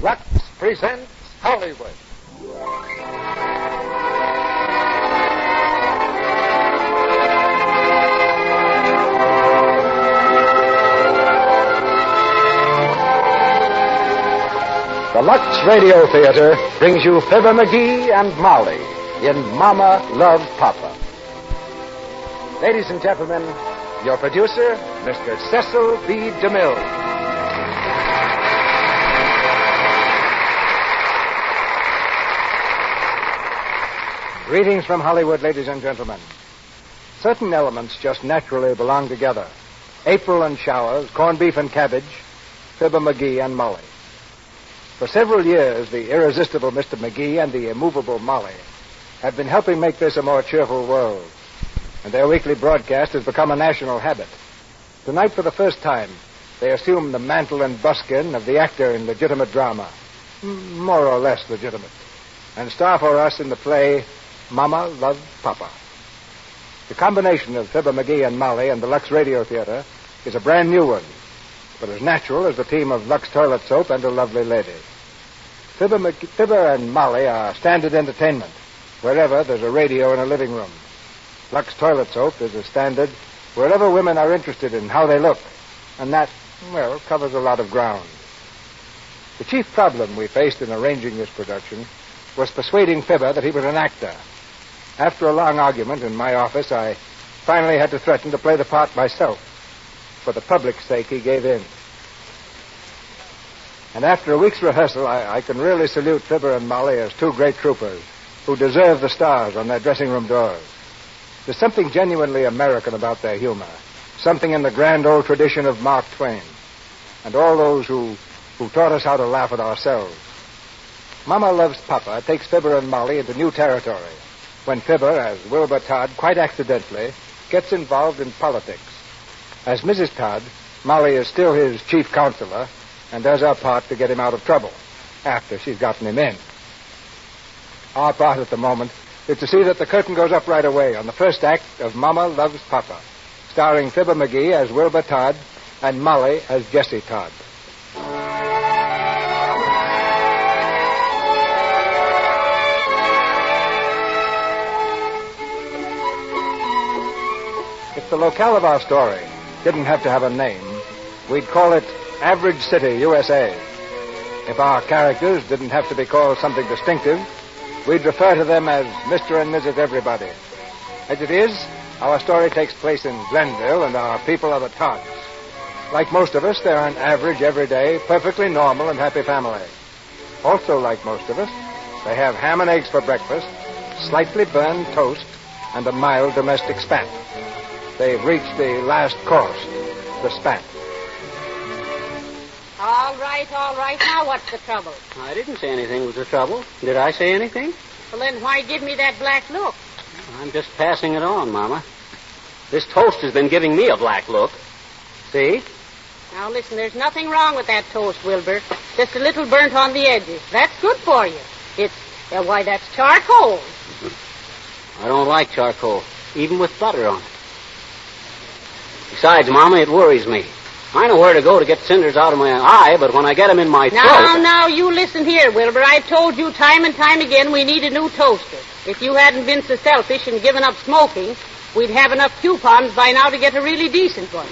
Lux presents Hollywood. The Lux Radio Theater brings you Fibber McGee and Molly in Mama Loves Papa. Ladies and gentlemen, your producer, Mr. Cecil B. DeMille. Greetings from Hollywood, ladies and gentlemen. Certain elements just naturally belong together. April and showers, corned beef and cabbage, Fibber McGee and Molly. For several years, the irresistible Mr. McGee and the immovable Molly have been helping make this a more cheerful world, and their weekly broadcast has become a national habit. Tonight, for the first time, they assume the mantle and buskin of the actor in legitimate drama, more or less legitimate, and star for us in the play Mama Loves Papa. The combination of Fibber McGee and Molly and the Lux Radio Theater is a brand new one, but as natural as the team of Lux Toilet Soap and a lovely lady. Fibber and Molly are standard entertainment wherever there's a radio in a living room. Lux Toilet Soap is a standard wherever women are interested in how they look, and that, well, covers a lot of ground. The chief problem we faced in arranging this production was persuading Fibber that he was an actor. After a long argument in my office, I finally had to threaten to play the part myself. For the public's sake, he gave in. And after a week's rehearsal, I can really salute Fibber and Molly as two great troopers who deserve the stars on their dressing room doors. There's something genuinely American about their humor, something in the grand old tradition of Mark Twain, and all those who taught us how to laugh at ourselves. Mama Loves Papa takes Fibber and Molly into new territory when Fibber, as Wilbur Todd, quite accidentally, gets involved in politics. As Mrs. Todd, Molly is still his chief counselor and does her part to get him out of trouble after she's gotten him in. Our part at the moment is to see that the curtain goes up right away on the first act of Mama Loves Papa, starring Fibber McGee as Wilbur Todd and Molly as Jessie Todd. If the locale of our story didn't have to have a name, we'd call it Average City, USA. If our characters didn't have to be called something distinctive, we'd refer to them as Mr. and Mrs. Everybody. As it is, our story takes place in Glenville, and our people are the Todds. Like most of us, they're an average, everyday, perfectly normal and happy family. Also, like most of us, they have ham and eggs for breakfast, slightly burned toast, and a mild domestic spat. They've reached the last course, the spat. All right. Now what's the trouble? I didn't say anything was the trouble. Did I say anything? Well, then why give me that black look? I'm just passing it on, Mama. This toast has been giving me a black look. See? Now, listen, there's nothing wrong with that toast, Wilbur. Just a little burnt on the edges. That's good for you. Why, that's charcoal. I don't like charcoal, even with butter on it. Besides, Mama, it worries me. I know where to go to get cinders out of my eye, but when I get them in my throat... Now, you listen here, Wilbur. I've told you time and time again we need a new toaster. If you hadn't been so selfish and given up smoking, we'd have enough coupons by now to get a really decent one.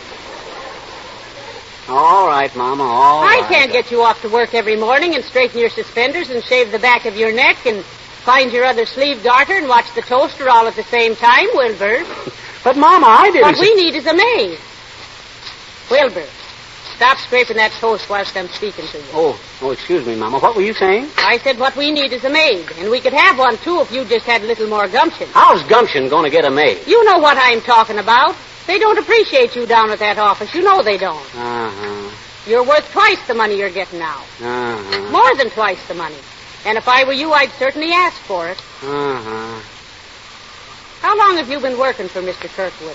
All right, Mama, all right. I can't get you off to work every morning and straighten your suspenders and shave the back of your neck and find your other sleeve garter and watch the toaster all at the same time, Wilbur. But, Mama, I didn't... What we need is a maid. Wilbur, stop scraping that toast whilst I'm speaking to you. Oh, excuse me, Mama. What were you saying? I said what we need is a maid, and we could have one, too, if you just had a little more gumption. How's gumption going to get a maid? You know what I'm talking about. They don't appreciate you down at that office. You know they don't. Uh-huh. You're worth twice the money you're getting now. Uh-huh. More than twice the money. And if I were you, I'd certainly ask for it. Uh-huh. How long have you been working for Mr. Kirkwood?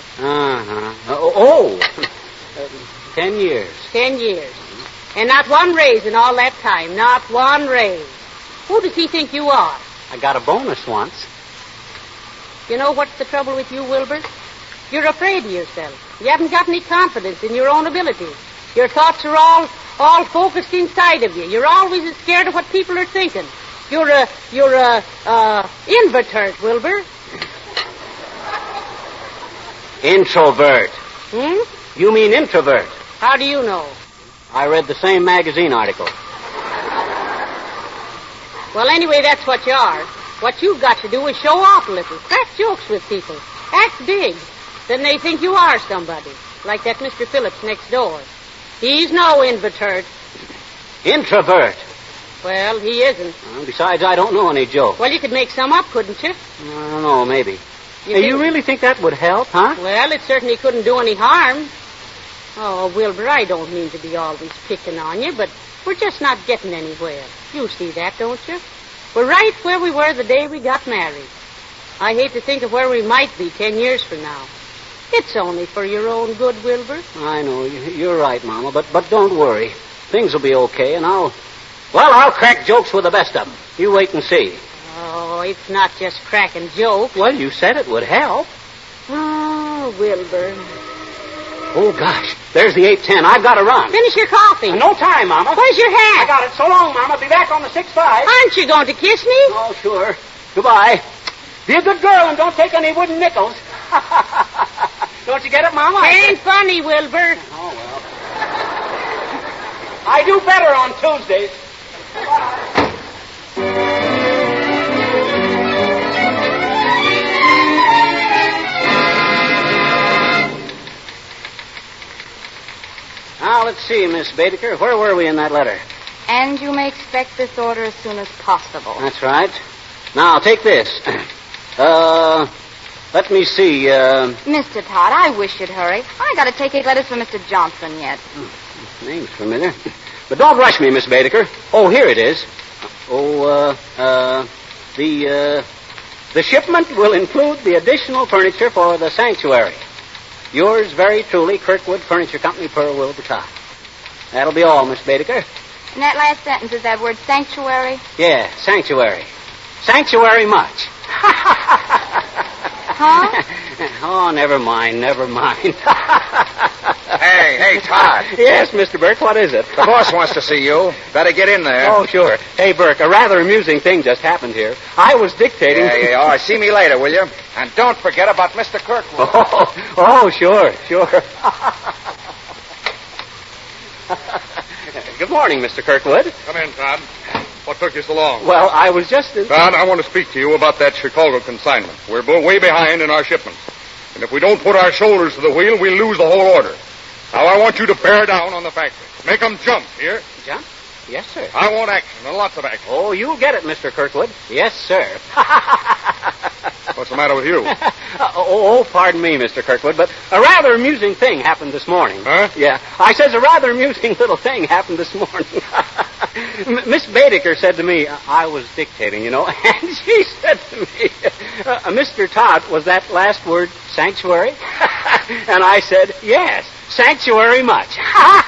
10 years. 10 years. And not one raise in all that time. Not one raise. Who does he think you are? I got a bonus once. You know what's the trouble with you, Wilbur? You're afraid of yourself. You haven't got any confidence in your own abilities. Your thoughts are all, all focused inside of you. You're always scared of what people are thinking. You're a invert, Wilbur. Introvert. You mean introvert? How do you know? I read the same magazine article. Well, anyway, that's what you are. What you've got to do is show off a little. Crack jokes with people. Act big. Then they think you are somebody. Like that Mr. Phillips next door. He's no invert. Introvert. Well, he isn't. Besides, I don't know any jokes. Well, you could make some up, couldn't you? I don't know, maybe. You really think that would help, huh? Well, it certainly couldn't do any harm. Oh, Wilbur, I don't mean to be always picking on you, but we're just not getting anywhere. You see that, don't you? We're right where we were the day we got married. I hate to think of where we might be 10 years from now. It's only for your own good, Wilbur. I know. You're right, Mama, but don't worry. Things will be okay, and I'll crack jokes with the best of them. You wait and see. Oh, it's not just cracking jokes. Well, you said it would help. Oh, Wilbur. Oh, gosh. There's the 8:10. I've got to run. Finish your coffee. No time, Mama. Where's your hat? I got it. So long, Mama. Be back on the 6:5. Aren't you going to kiss me? Oh, sure. Goodbye. Be a good girl and don't take any wooden nickels. Don't you get it, Mama? Ain't funny, Wilbur. Oh, well. I do better on Tuesdays. Now, let's see, Miss Baedeker. Where were we in that letter? And you may expect this order as soon as possible. That's right. Now, take this. Let me see. Mr. Todd, I wish you'd hurry. I got to take 8 letters from Mr. Johnson yet. Name's familiar. But don't rush me, Miss Baedeker. Oh, here it is. The shipment will include the additional furniture for the sanctuary. Yours very truly, Kirkwood Furniture Company, per Wilbur Todd. That'll be all, Miss Baedeker. And that last sentence is that word sanctuary? Yeah, sanctuary. Sanctuary much. Huh? Oh, never mind. Hey, Todd. Yes, Mr. Burke, what is it? The boss wants to see you. Better get in there. Oh, sure. Hey, Burke, a rather amusing thing just happened here. I was dictating... Yeah. All right, see me later, will you? And don't forget about Mr. Kirkwood. Oh, sure. Good morning, Mr. Kirkwood. Come in, Todd. What took you so long? Well, I was just... Todd, I want to speak to you about that Chicago consignment. We're way behind in our shipments. And if we don't put our shoulders to the wheel, we'll lose the whole order. Now, I want you to bear down on the factory. Make them jump, here? Jump? Yes, sir. I want action, and lots of action. Oh, you'll get it, Mr. Kirkwood. Yes, sir. What's the matter with you? Pardon me, Mr. Kirkwood, but a rather amusing thing happened this morning. Huh? Yeah, I says a rather amusing little thing happened this morning. Miss Baedeker said to me, I was dictating, you know, and she said to me, Mr. Todd, was that last word sanctuary? And I said, yes, sanctuary much.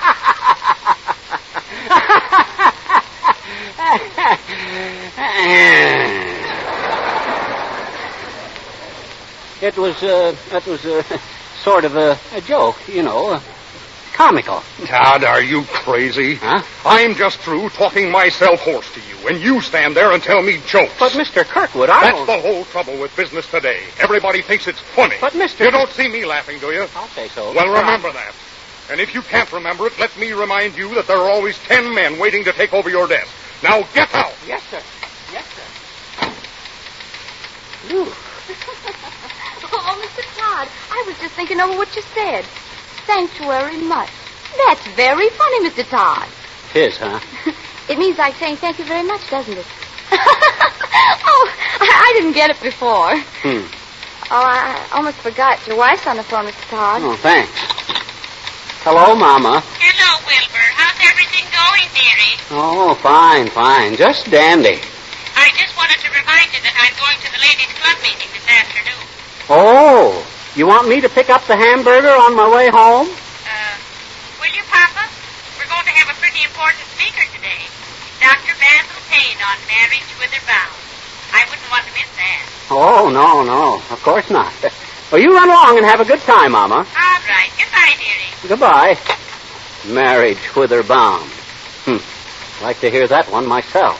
That was sort of a joke, you know, comical. Todd, are you crazy? Huh? I'm just through talking myself hoarse to you, and you stand there and tell me jokes. But, Mr. Kirkwood, That's the whole trouble with business today. Everybody thinks it's funny. But, Mr. You don't see me laughing, do you? I'll say so. Well, remember that. And if you can't remember it, let me remind you that there are always 10 men waiting to take over your desk. Now, get out! Yes, sir. Yes, sir. Ooh. Oh, Mr. Todd, I was just thinking over what you said. Sanctuary much. That's very funny, Mr. Todd. It is, huh? It means like saying thank you very much, doesn't it? Oh, I didn't get it before. Oh, I almost forgot. Your wife's on the phone, Mr. Todd. Oh, thanks. Hello, Mama. Hello, Wilbur. How's everything going, dearie? Oh, fine. Just dandy. I just wanted to remind you that I'm going to the ladies' club meeting this afternoon. Oh, you want me to pick up the hamburger on my way home? Will you, Papa? We're going to have a pretty important speaker today. Dr. Basil Payne on Marriage Whither Bound. I wouldn't want to miss that. Oh, no. Of course not. Well, you run along and have a good time, Mama. All right. Goodbye, dearie. Goodbye. Marriage Whither Bound. Like to hear that one myself.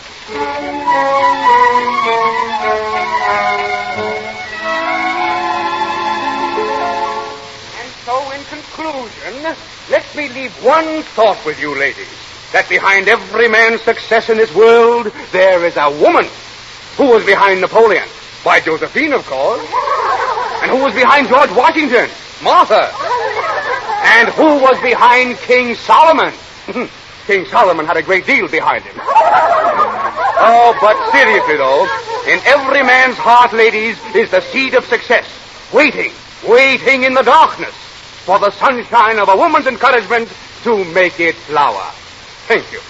And so, in conclusion, let me leave one thought with you, ladies. That behind every man's success in this world, there is a woman. Who was behind Napoleon? Why, Josephine, of course. And who was behind George Washington? Martha. And who was behind King Solomon? King Solomon had a great deal behind him. Oh, but seriously, though, in every man's heart, ladies, is the seed of success. Waiting in the darkness for the sunshine of a woman's encouragement to make it flower. Thank you.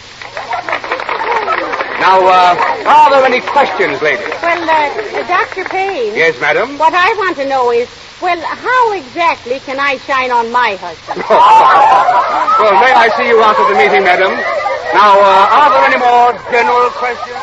Now, are there any questions, ladies? Well, Dr. Payne. Yes, madam? What I want to know is, well, how exactly can I shine on my husband? Well, may I see you after the meeting, madam? Now, are there any more general questions?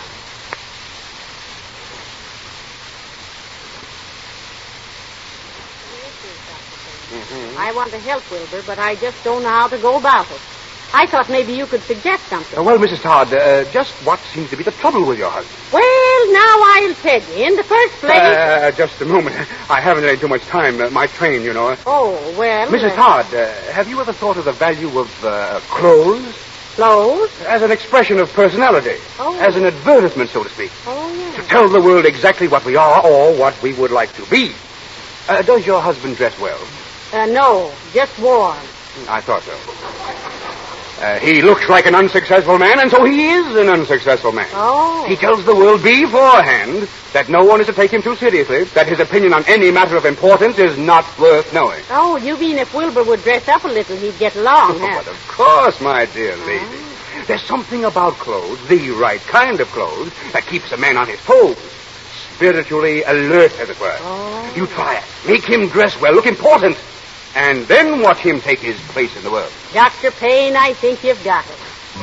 I want to help Wilbur, but I just don't know how to go about it. I thought maybe you could suggest something. Well, Mrs. Todd, just what seems to be the trouble with your husband? Well, now I'll tell you. In the first place... Just a moment. I haven't any too much time. My train, you know. Oh, well... Mrs. Todd, have you ever thought of the value of clothes? Clothes? As an expression of personality. Oh. As an advertisement, so to speak. Oh, yes. To tell the world exactly what we are or what we would like to be. Does your husband dress well? No, just warm. I thought so. He looks like an unsuccessful man, and so he is an unsuccessful man. Oh. He tells the world beforehand that no one is to take him too seriously, that his opinion on any matter of importance is not worth knowing. Oh, you mean if Wilbur would dress up a little, he'd get along, huh? But of course, my dear lady. There's something about clothes, the right kind of clothes, that keeps a man on his toes. Spiritually alert, as it were. Oh. You try it. Make him dress well, look important. And then watch him take his place in the world. Dr. Payne, I think you've got it.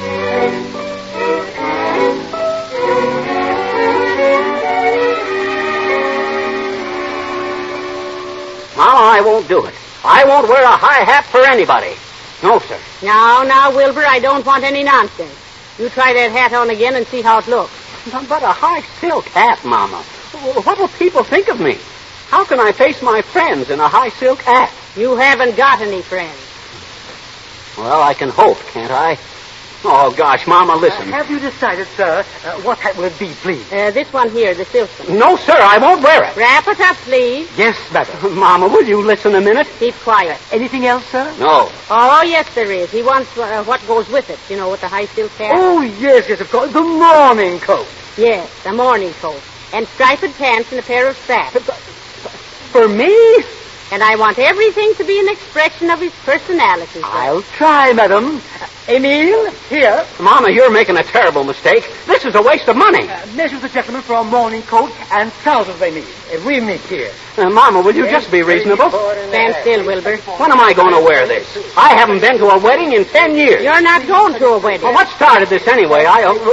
Mama, I won't do it. I won't wear a high hat for anybody. No, sir. Now, Wilbur, I don't want any nonsense. You try that hat on again and see how it looks. But a high silk hat, Mama. What will people think of me? How can I face my friends in a high silk hat? You haven't got any friends. Well, I can hope, can't I? Oh, gosh, Mama, listen. Have you decided, sir, what hat will it be, please? This one here, the silk one. No, sir, I won't wear it. Wrap it up, please. Yes, madam. Mama, will you listen a minute? Keep quiet. Anything else, sir? No. Oh, yes, there is. He wants what goes with it, you know, with the high silk hat. Oh, yes, of course. The morning coat. Yes, the morning coat. And striped pants and a pair of spats. For me? And I want everything to be an expression of his personality, sir. I'll try, madam. Emile, here. Mama, you're making a terrible mistake. This is a waste of money. Measure the gentleman for a morning coat and trousers, Emile. We meet here. Mama, will you just be reasonable? Stand still, Wilbur. When am I going to wear this? I haven't been to a wedding in 10 years. You're not going to a wedding. Well, what started this anyway?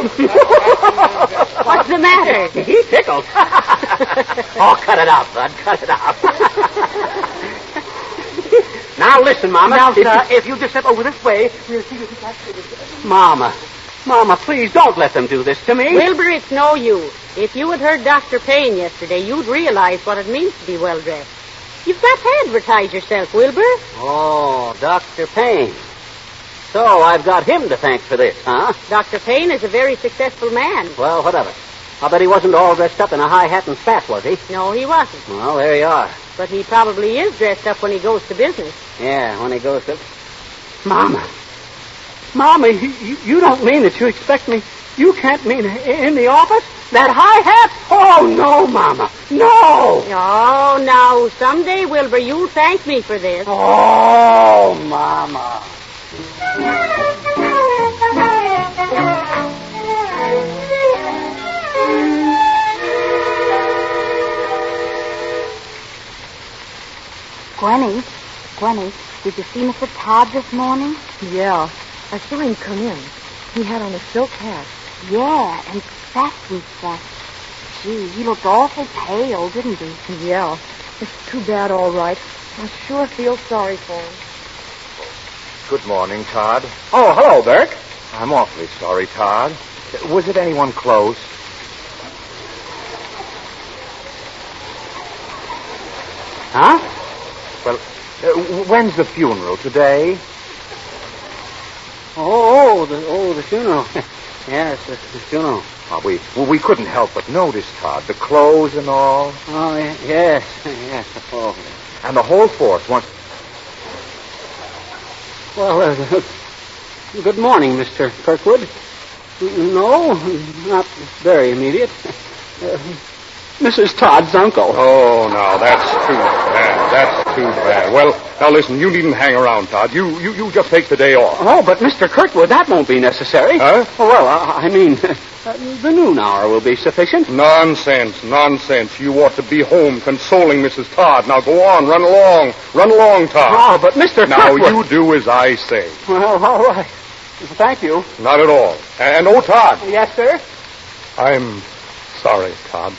What's the matter? He tickled. Oh, cut it out, Bud. Cut it out. Now, listen, Mama. Now, sir, if you just step over this way, we'll see if we can see this. Mama, please don't let them do this to me. Wilbur, it's no use. If you had heard Dr. Payne yesterday, you'd realize what it means to be well-dressed. You've got to advertise yourself, Wilbur. Oh, Dr. Payne. So I've got him to thank for this, huh? Dr. Payne is a very successful man. Well, what of it? I bet he wasn't all dressed up in a high hat and spats, was he? No, he wasn't. Well, there you are. But he probably is dressed up when he goes to business. Yeah, when he goes to... Mama, you don't mean that you expect me... You can't mean in the office? That high hat? Oh, no, Mama. No! Oh, now, someday, Wilbur, you'll thank me for this. Oh, Mama. Gwenny, did you see Mr. Todd this morning? Yeah, I saw him come in. He had on a silk hat. Yeah, and sassy stuff. Gee, he looked awful pale, didn't he? Yeah, it's too bad, all right. I sure feel sorry for him. Good morning, Todd. Oh, hello, Burke. I'm awfully sorry, Todd. Was it anyone close? Huh? Well, when's the funeral? Today? The funeral. Yes, the funeral. Oh, we couldn't help but notice, Todd. The clothes and all. Oh, yes. Oh. And the whole force wants... Well, good morning, Mr. Kirkwood. No, not very immediate. Mrs. Todd's uncle. Oh, no, that's too bad. That's too bad. Well, now listen, you needn't hang around, Todd. You just take the day off. Oh, but Mr. Kirkwood, that won't be necessary. Huh? Oh, well, I mean, the noon hour will be sufficient. Nonsense. You ought to be home consoling Mrs. Todd. Now go on, run along, Todd. Oh, but Mr. Now Kirkwood... you do as I say. Well, all right. Thank you. Not at all. And Todd. Yes, sir? I'm sorry, Todd.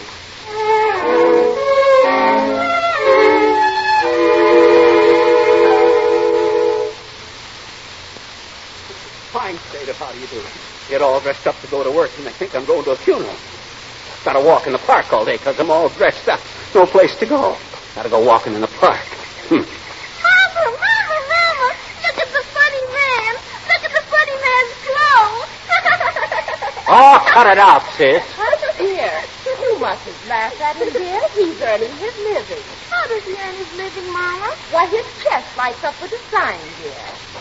Fine state of how do you do. Get all dressed up to go to work, and they think I'm going to a funeral. Got to walk in the park all day because I'm all dressed up. No place to go. Got to go walking in the park. Mama! Look at the funny man. Look at the funny man's clothes. Oh, cut it out, sis. Here, you mustn't laugh at him, dear. He's earning his living. How does he earn his living, Mama? Why, his chest lights up with a sign, dear.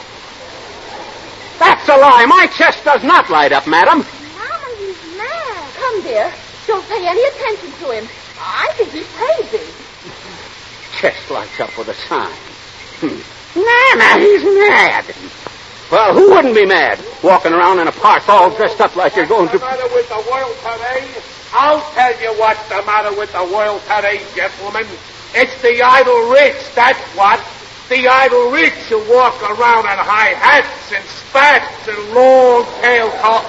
That's a lie. My chest does not light up, madam. Mama, he's mad. Come, dear. Don't pay any attention to him. I think he's crazy. Chest lights up with a sign. Nah, he's mad. Well, who wouldn't be mad? Walking around in a park all dressed up like you're going to... What's the matter with the world today? I'll tell you what's the matter with the world today, gentlemen. It's the idle rich, that's what. The idle rich who walk around in high hats and spats and long-tailed top.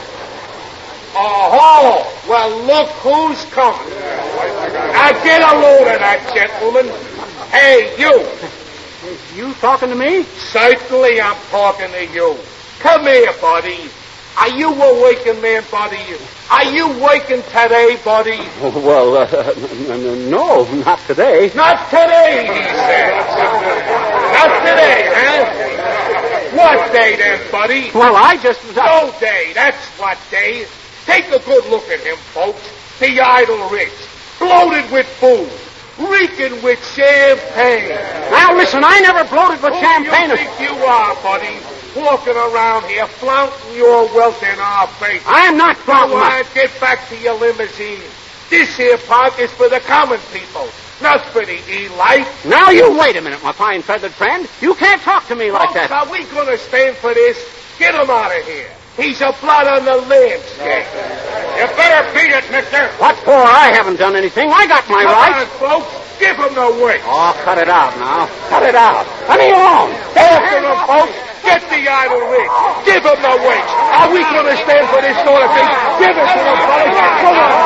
Oh, well, look who's coming. Now get a load of that, gentlemen. Hey, you. You talking to me? Certainly I'm talking to you. Come here, buddy. Are you a working man, buddy? Are you working today, buddy? Well, no, not today. Not today, he said. Not today, huh? What day then, buddy? Well, I just... No day, that's what day. Take a good look at him, folks. The idle rich. Bloated with food. Reeking with champagne. Now, listen, I never bloated with champagne. Who do you think you are, buddy? Walking around here, flaunting your wealth in our face. I'm not flaunting my... Get back to your limousine. This here park is for the common people, not for the elite. Now, you wait a minute, my fine feathered friend. You can't talk to me like that. Are we going to stand for this? Get him out of here. He's a blot on the landscape. You better beat it, mister. What for? I haven't done anything. I got my rights. Come on, folks. Give him the wink. Oh, cut it out now. Cut it out. Let me alone. After him, folks. Get the idle rich. Give him the wink. Are we going to stand for this sort of thing? Give it to him, fellas. Come on.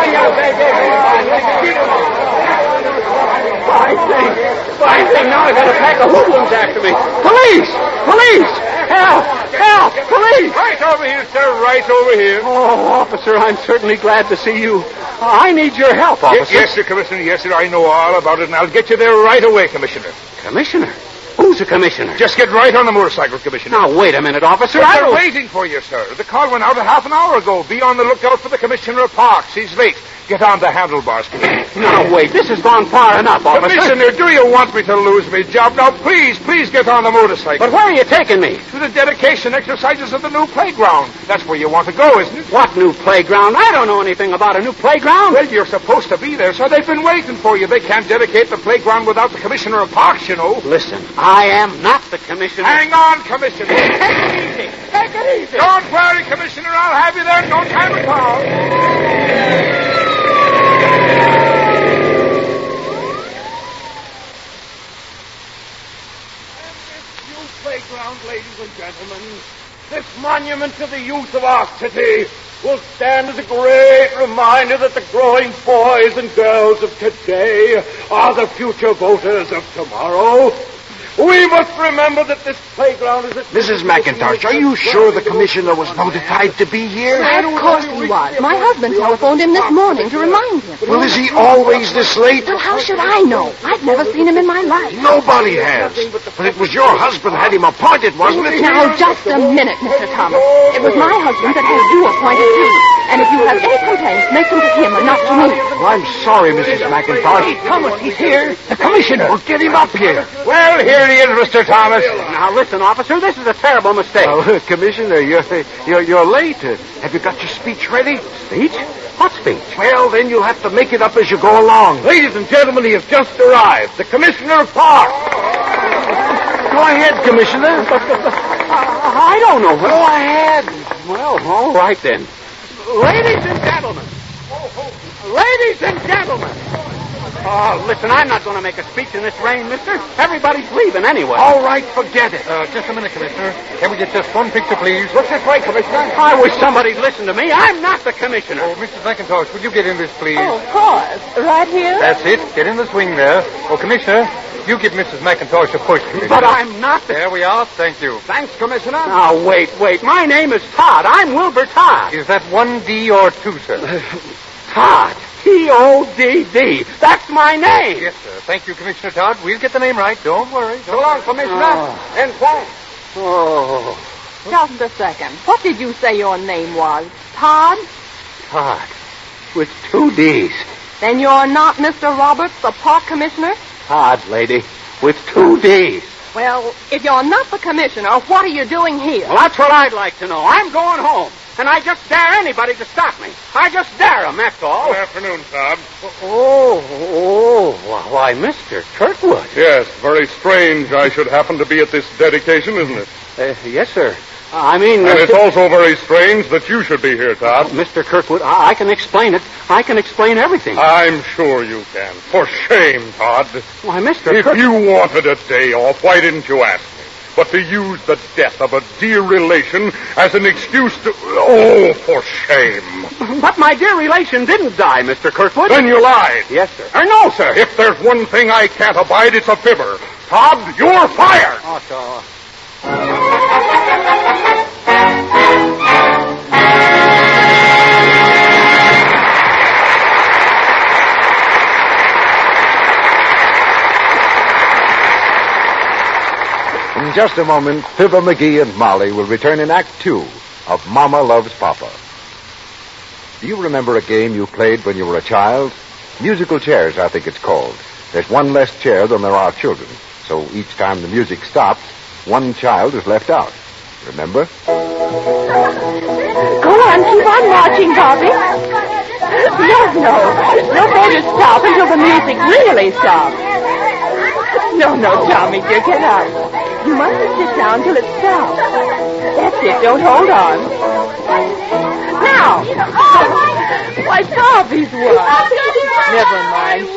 Fine thing. Now I got a pack of hoodlums after me. Police! Help! Police! Right over here, sir. Right over here. Oh, officer, I'm certainly glad to see you. I need your help, officer. Yes, sir, Commissioner. Yes, sir. I know all about it, and I'll get you there right away, Commissioner. Commissioner? Who's a commissioner? Just get right on the motorcycle, Commissioner. Now, wait a minute, officer. They're waiting for you, sir. The call went out a half an hour ago. Be on the lookout for the Commissioner of Parks. He's late. Get on the handlebars, Commissioner. Now, wait. This has gone far enough, officer. Commissioner, do you want me to lose my job? Now, please get on the motorcycle. But where are you taking me? To the dedication exercises of the new playground. That's where you want to go, isn't it? What new playground? I don't know anything about a new playground. Well, you're supposed to be there, so they've been waiting for you. They can't dedicate the playground without the Commissioner of Parks, you know. Listen, I am not the Commissioner. Hang on, Commissioner. Take it easy. Take it easy. Don't worry, Commissioner. I'll have you there in no time at all. Playground, ladies and gentlemen, this monument to the youth of our city will stand as a great reminder that the growing boys and girls of today are the future voters of tomorrow. We must remember that this playground is... Mrs. McIntosh, are you sure the commissioner was notified to be here? Of course he was. My husband telephoned him this morning to remind him. Well, is he always this late? Well, how should I know? I've never seen him in my life. Nobody has. But it was your husband had him appointed, wasn't it? Now, just a minute, Mr. Thomas. It was my husband that had you appointed, too. And if you have any complaints, make them to him and not to me. Well, I'm sorry, Mrs. McIntosh. Thomas, he's here. The commissioner. Well, get him up here. Well, here he is, Mr. Thomas. Now, listen, officer, this is a terrible mistake. Oh, Commissioner, you're late. Have you got your speech ready? Speech? What speech? Well, then you'll have to make it up as you go along. Ladies and gentlemen, he has just arrived. The Commissioner of Park. Go ahead, Commissioner. I don't know. Go ahead. Well, all right then. Ladies and gentlemen. Ladies and gentlemen. Oh, listen, I'm not going to make a speech in this rain, mister. Everybody's leaving anyway. All right, forget it. Just a minute, Commissioner. Can we get just one picture, please? What's this way, Commissioner? I wish somebody'd listen to me. I'm not the commissioner. Oh, Mrs. McIntosh, would you get in this, please? Oh, of course. Right here? That's it. Get in the swing there. Oh, Commissioner, you give Mrs. McIntosh a push, Commissioner. But I'm not the... There we are. Thank you. Thanks, Commissioner. Now, wait. My name is Todd. I'm Wilbur Todd. Is that one D or two, sir? Todd. T-O-D-D. That's my name. Yes, sir. Thank you, Commissioner Todd. We'll get the name right. Don't worry. So long, Commissioner. And thanks. Oh, Just a second. What did you say your name was? Todd? Todd. With two D's. Then you're not Mr. Roberts, the park commissioner? Todd, lady. With two D's. Well, if you're not the commissioner, what are you doing here? Well, that's what I'd like to know. I'm going home. And I just dare anybody to stop me. I just dare them, that's all. Good afternoon, Todd. Why, Mr. Kirkwood. Yes, very strange I should happen to be at this dedication, isn't it? Yes, sir. I mean... And it's also very strange that you should be here, Todd. Mr. Kirkwood, I can explain it. I can explain everything. I'm sure you can. For shame, Todd. Why, Mr. If Kirkwood... you wanted a day off, why didn't you ask me? But to use the death of a dear relation as an excuse to... Oh, for shame. But my dear relation didn't die, Mr. Kirkwood. Then you lied. Yes, sir. No, sir. If there's one thing I can't abide, it's a fibber. Todd, you're fired. Oh, In just a moment, Fibber McGee and Molly will return in Act 2 of Mama Loves Papa. Do you remember a game you played when you were a child? Musical chairs, I think it's called. There's one less chair than there are children, so each time the music stops, one child is left out. Remember? Go on, keep on marching, Bobby. No. No better stop until the music really stops. No, Tommy, dear, get out. You mustn't sit down till it stops. That's it, don't hold on. Now! Why, Bobby's what? Never mind,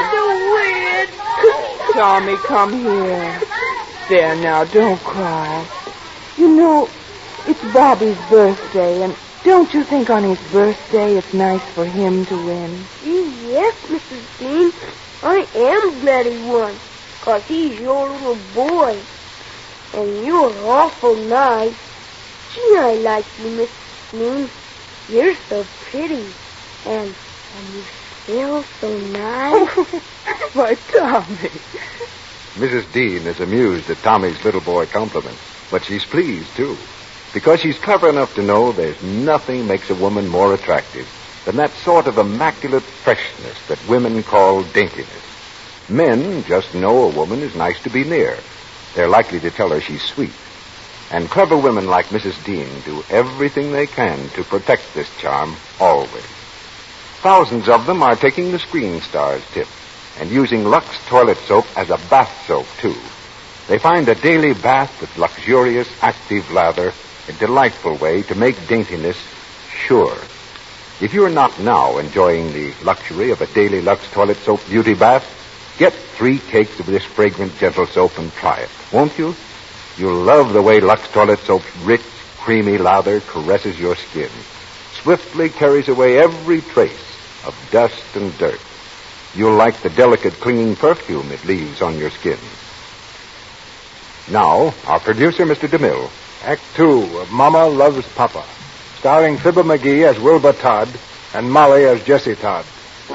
Tommy. Tommy, come here. There, now, don't cry. You know, it's Bobby's birthday, and don't you think on his birthday it's nice for him to win? Yes, Mrs. Dean. I am glad he won, 'cause he's your little boy. And you're awful nice. Gee, I like you, Mrs. Dean. You're so pretty. And you smell so nice. Why, Tommy. Mrs. Dean is amused at Tommy's little boy compliment, but she's pleased, too, because she's clever enough to know there's nothing makes a woman more attractive than that sort of immaculate freshness that women call daintiness. Men just know a woman is nice to be near. They're likely to tell her she's sweet. And clever women like Mrs. Dean do everything they can to protect this charm always. Thousands of them are taking the Screen Stars tip and using Lux toilet soap as a bath soap, too. They find a daily bath with luxurious, active lather a delightful way to make daintiness sure. If you're not now enjoying the luxury of a daily Lux toilet soap beauty bath, get 3 cakes of this fragrant, gentle soap and try it, won't you? You'll love the way Lux toilet soap's rich, creamy lather caresses your skin, swiftly carries away every trace of dust and dirt. You'll like the delicate, clinging perfume it leaves on your skin. Now, our producer, Mr. DeMille. Act 2 of Mama Loves Papa, starring Fibber McGee as Wilbur Todd and Molly as Jessie Todd.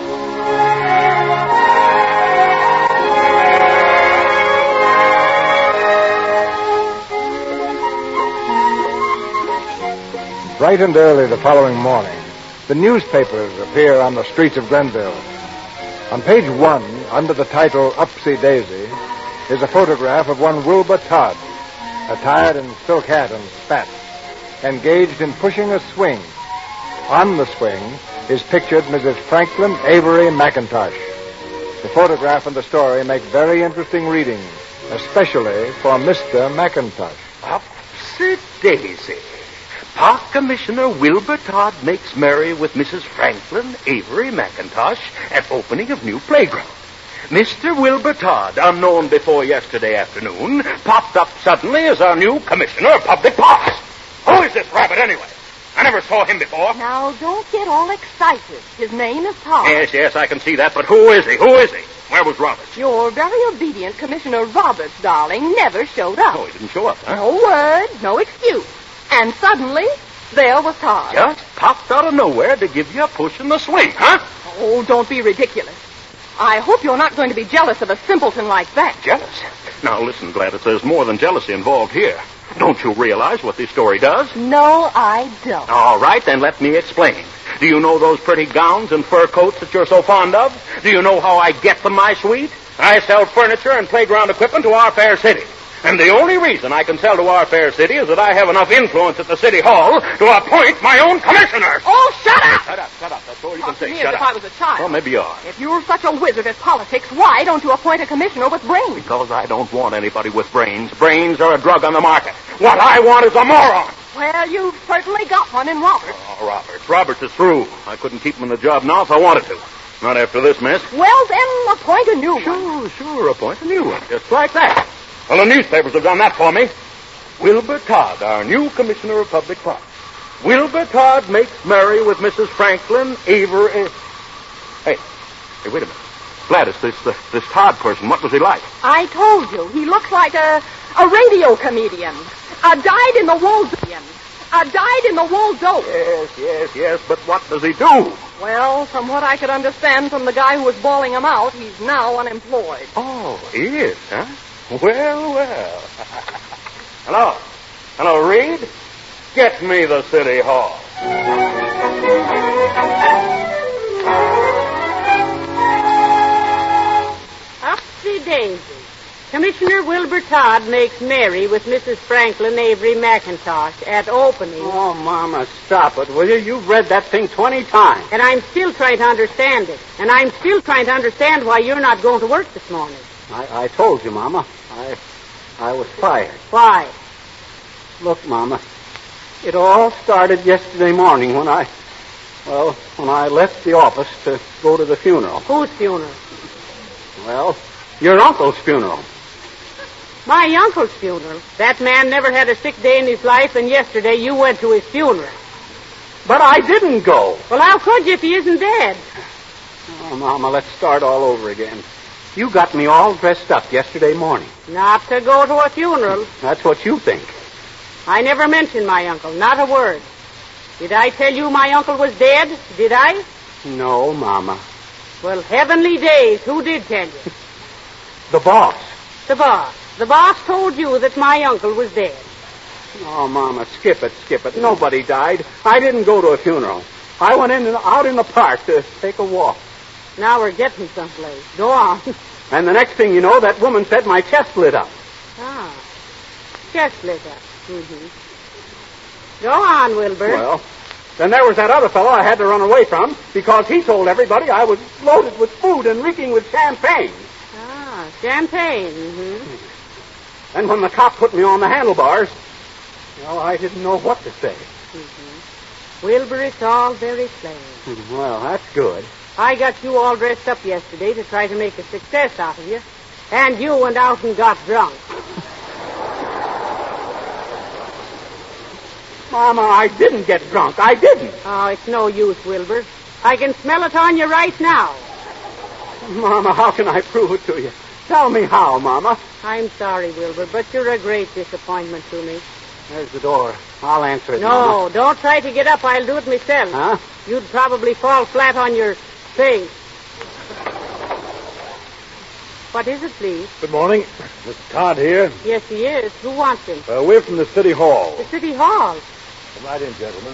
Bright and early the following morning, the newspapers appear on the streets of Glenville. On page 1, under the title Upsy Daisy, is a photograph of one Wilbur Todd, attired in silk hat and spats, engaged in pushing a swing. On the swing is pictured Mrs. Franklin Avery McIntosh. The photograph and the story make very interesting reading, especially for Mr. McIntosh. Upsy Daisy. Park Commissioner Wilbur Todd makes merry with Mrs. Franklin Avery McIntosh at opening of new playground. Mr. Wilbur Todd, unknown before yesterday afternoon, popped up suddenly as our new Commissioner of Public Parks. Who is this rabbit, anyway? I never saw him before. Now, don't get all excited. His name is Todd. Yes, I can see that, but who is he? Where was Roberts? Your very obedient Commissioner Roberts, darling, never showed up. Oh, he didn't show up, huh? No word, no excuse. And suddenly, there was Todd. Just popped out of nowhere to give you a push in the swing, huh? Oh, don't be ridiculous. I hope you're not going to be jealous of a simpleton like that. Jealous? Now, listen, Gladys, there's more than jealousy involved here. Don't you realize what this story does? No, I don't. All right, then let me explain. Do you know those pretty gowns and fur coats that you're so fond of? Do you know how I get them, my sweet? I sell furniture and playground equipment to our fair city. And the only reason I can sell to our fair city is that I have enough influence at the city hall to appoint my own commissioners. Oh, shut up! Shut up. That's all you can Talk to say. me Shut as up. if I was a child. Well, maybe you are. If you're such a wizard at politics, why don't you appoint a commissioner with brains? Because I don't want anybody with brains. Brains are a drug on the market. What I want is a moron. Well, you've certainly got one in Roberts. Oh, Roberts. Roberts is through. I couldn't keep him in the job now if I wanted to. Not after this mess. Well, then, appoint a new one. Sure, appoint a new one. Just like that. Well, the newspapers have done that for me. Wilbur Todd, our new Commissioner of Public Parks. Wilbur Todd makes merry with Mrs. Franklin Avery. Hey, wait a minute. Gladys, this Todd person, what was he like? I told you, he looks like a radio comedian. A dyed-in-the-wool dope. Yes, but what does he do? Well, from what I could understand from the guy who was bawling him out, he's now unemployed. Oh, he is, huh? Well. Hello, Reed. Get me the city hall. Upsy Daisy. Commissioner Wilbur Todd makes merry with Mrs. Franklin Avery McIntosh at opening. Oh, Mama, stop it, will you? You've read that thing 20 times. And I'm still trying to understand it. And I'm still trying to understand why you're not going to work this morning. I told you, Mama. I was fired. Why? Look, Mama, it all started yesterday morning when I left the office to go to the funeral. Whose funeral? Well, your uncle's funeral. My uncle's funeral? That man never had a sick day in his life, and yesterday you went to his funeral. But I didn't go. Well, how could you if he isn't dead? Oh, Mama, let's start all over again. You got me all dressed up yesterday morning. Not to go to a funeral. That's what you think. I never mentioned my uncle, not a word. Did I tell you my uncle was dead? Did I? No, Mama. Well, heavenly days, who did tell you? The boss. The boss. The boss told you that my uncle was dead. Oh, Mama, skip it. Nobody died. I didn't go to a funeral. I went out in the park to take a walk. Now we're getting someplace. Go on. And the next thing you know, that woman said my chest lit up. Ah, chest lit up. Mm-hmm. Go on, Wilbur. Well, then there was that other fellow I had to run away from because he told everybody I was loaded with food and reeking with champagne. Ah, champagne. Mm-hmm. And when the cop put me on the handlebars, well, I didn't know what to say. Mm-hmm. Wilbur, it's all very plain. Well, that's good. I got you all dressed up yesterday to try to make a success out of you, and you went out and got drunk. Mama, I didn't get drunk. I didn't. Oh, it's no use, Wilbur. I can smell it on you right now. Mama, how can I prove it to you? Tell me how, Mama. I'm sorry, Wilbur, but you're a great disappointment to me. There's the door. I'll answer it, No, Mama. don't try to get up. I'll do it myself. Huh? You'd probably fall flat on your face. What is it, please? Good morning. Mr. Todd here. Yes, he is. Who wants him? We're from the City Hall. The City Hall. Come right in, gentlemen.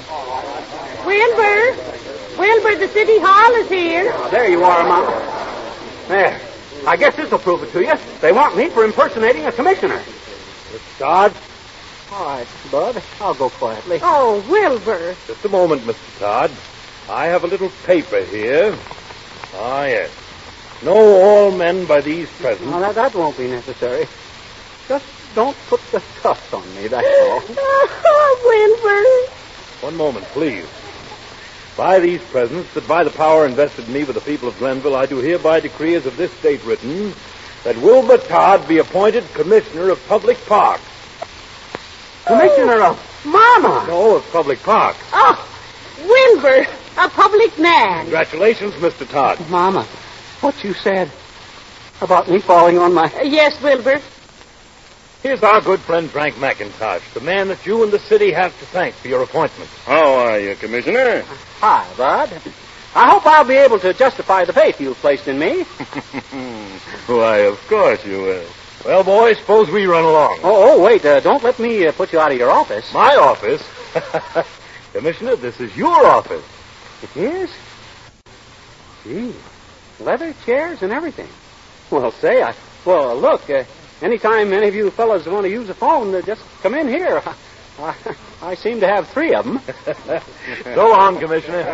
Wilbur, the City Hall is here. Oh, there you are, Mama. There. I guess this'll prove it to you. They want me for impersonating a commissioner. Mr. Todd? All right, Bud. I'll go quietly. Oh, Wilbur. Just a moment, Mr. Todd. I have a little paper here. Ah, yes. Know all men by these presents. No, that won't be necessary. Just don't put the cuffs on me, that's all. Oh, Wilbur. One moment, please. By these presents, that by the power invested in me with the people of Glenville, I do hereby decree as of this date written, that Wilbur Todd be appointed Commissioner of Public Parks. Commissioner of... Mama! No, of Public Parks. Oh, Wilbur, a public man. Congratulations, Mr. Todd. Mama, what you said about me falling on my... Yes, Wilbur. Here's our good friend Frank McIntosh, the man that you and the city have to thank for your appointment. How are you, Commissioner? Hi, Bud. I hope I'll be able to justify the faith you've placed in me. Why, of course you will. Well, boys, suppose we run along. Oh, wait. Don't let me put you out of your office. My office? Commissioner, this is your office. It is? Gee, leather chairs and everything. Well, say, look, anytime any of you fellas want to use a phone, just come in here. I seem to have 3 of them. So long, Commissioner.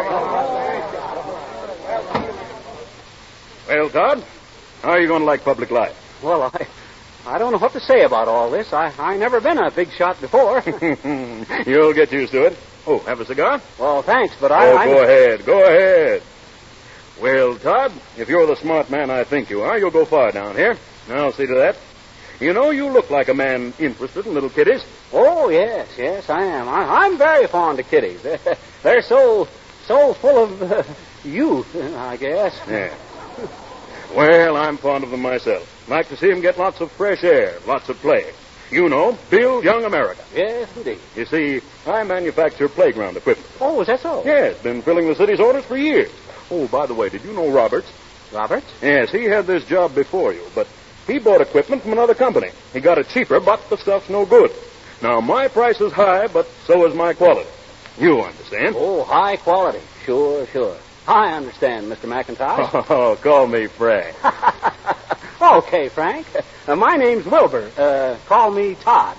Well, Todd, how are you going to like public life? Well, I don't know what to say about all this. I never been a big shot before. You'll get used to it. Oh, have a cigar? Well, thanks, but go ahead. Well, Todd, if you're the smart man I think you are, you'll go far down here. I'll see to that. You know, you look like a man interested in little kiddies. Oh, yes, I am. I'm very fond of kitties. They're so full of youth, I guess. Yeah. Well, I'm fond of them myself. Like to see them get lots of fresh air, lots of play. You know, build young America. Yes, indeed. You see, I manufacture playground equipment. Oh, is that so? Yes, been filling the city's orders for years. Oh, by the way, did you know Roberts? Roberts? Yes, he had this job before you, but he bought equipment from another company. He got it cheaper, but the stuff's no good. Now, my price is high, but so is my quality. You understand? Oh, high quality. Sure. I understand, Mr. McIntosh. Oh, call me Frank. Okay, Frank. My name's Wilbur. Call me Todd.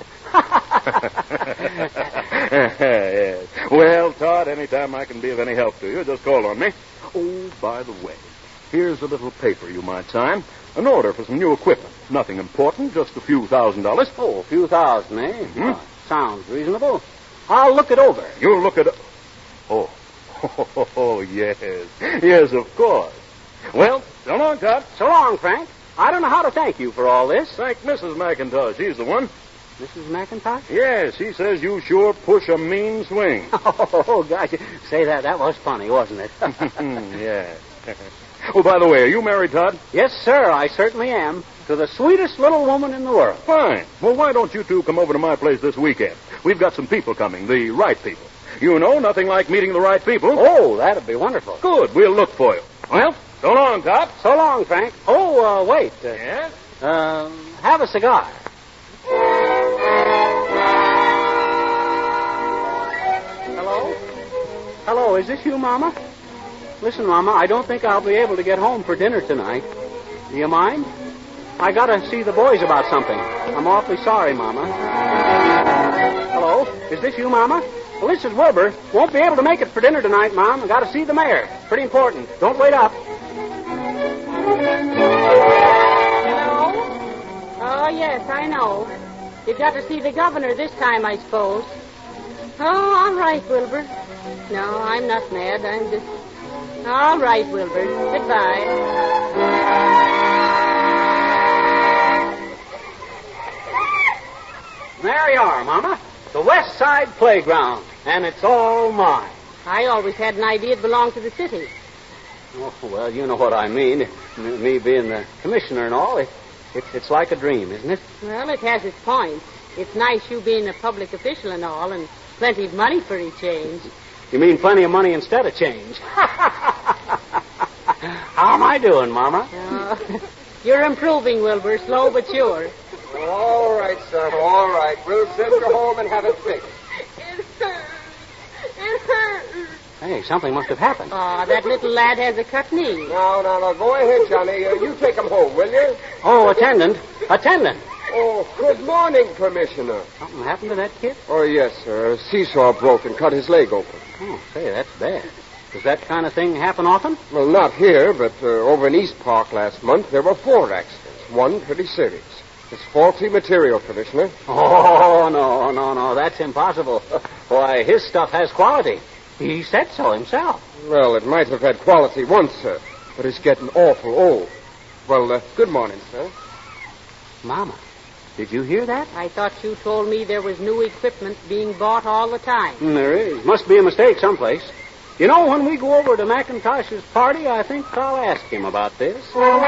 Yes. Well, Todd, anytime I can be of any help to you, just call on me. Oh, by the way, here's a little paper you might sign. An order for some new equipment. Nothing important, just a few $1,000s. Oh, a few thousand, eh? Mm-hmm. Sounds reasonable. I'll look it over. You'll look it over. Oh, yes. Yes, of course. Well, so long, Todd. So long, Frank. I don't know how to thank you for all this. Thank Mrs. McIntosh. She's the one. Mrs. McIntosh? Yes, she says you sure push a mean swing. Oh, gosh. Say that. That was funny, wasn't it? Yeah. Oh, by the way, are you married, Todd? Yes, sir, I certainly am. To the sweetest little woman in the world. Fine. Well, why don't you two come over to my place this weekend? We've got some people coming, the right people. You know, nothing like meeting the right people. Oh, that'd be wonderful. Good. We'll look for you. Well, so long, Todd. So long, Frank. Oh, wait. Yes? Have a cigar. Hello, is this you, Mama? Listen, Mama, I don't think I'll be able to get home for dinner tonight. Do you mind? I gotta see the boys about something. I'm awfully sorry, Mama. Hello, is this you, Mama? Well, this is Wilbur. Won't be able to make it for dinner tonight, Mom. I gotta see the mayor. Pretty important. Don't wait up. Hello? Oh, yes, I know. You've got to see the governor this time, I suppose. Oh, all right, Wilbur. No, I'm not mad. I'm just... All right, Wilbur. Goodbye. There you are, Mama. The West Side Playground. And it's all mine. I always had an idea it belonged to the city. Oh, well, you know what I mean. Me being the commissioner and all. It's like a dream, isn't it? Well, it has its points. It's nice you being a public official and all, and plenty of money for a change. You mean plenty of money instead of change? How am I doing, Mama? You're improving, Wilbur, slow but sure. All right, son, all right. We'll send you home and have it fixed. It hurts. It hurts. Hey, something must have happened. That little lad has a cut knee. No. Go ahead, Johnny. You take him home, will you? Oh, attendant. Oh, good morning, Commissioner. Something happened to that kid? Oh, yes, sir. A seesaw broke and cut his leg open. Oh, say, that's bad. Does that kind of thing happen often? Well, not here, but over in East Park last month, there were 4 accidents. One pretty serious. It's faulty material, Commissioner. Oh, no. That's impossible. Why, his stuff has quality. He said so himself. Well, it might have had quality once, sir, but it's getting awful old. Well, good morning, sir. Mama, did you hear that? I thought you told me there was new equipment being bought all the time. There is. Must be a mistake someplace. You know, when we go over to McIntosh's party, I think I'll ask him about this.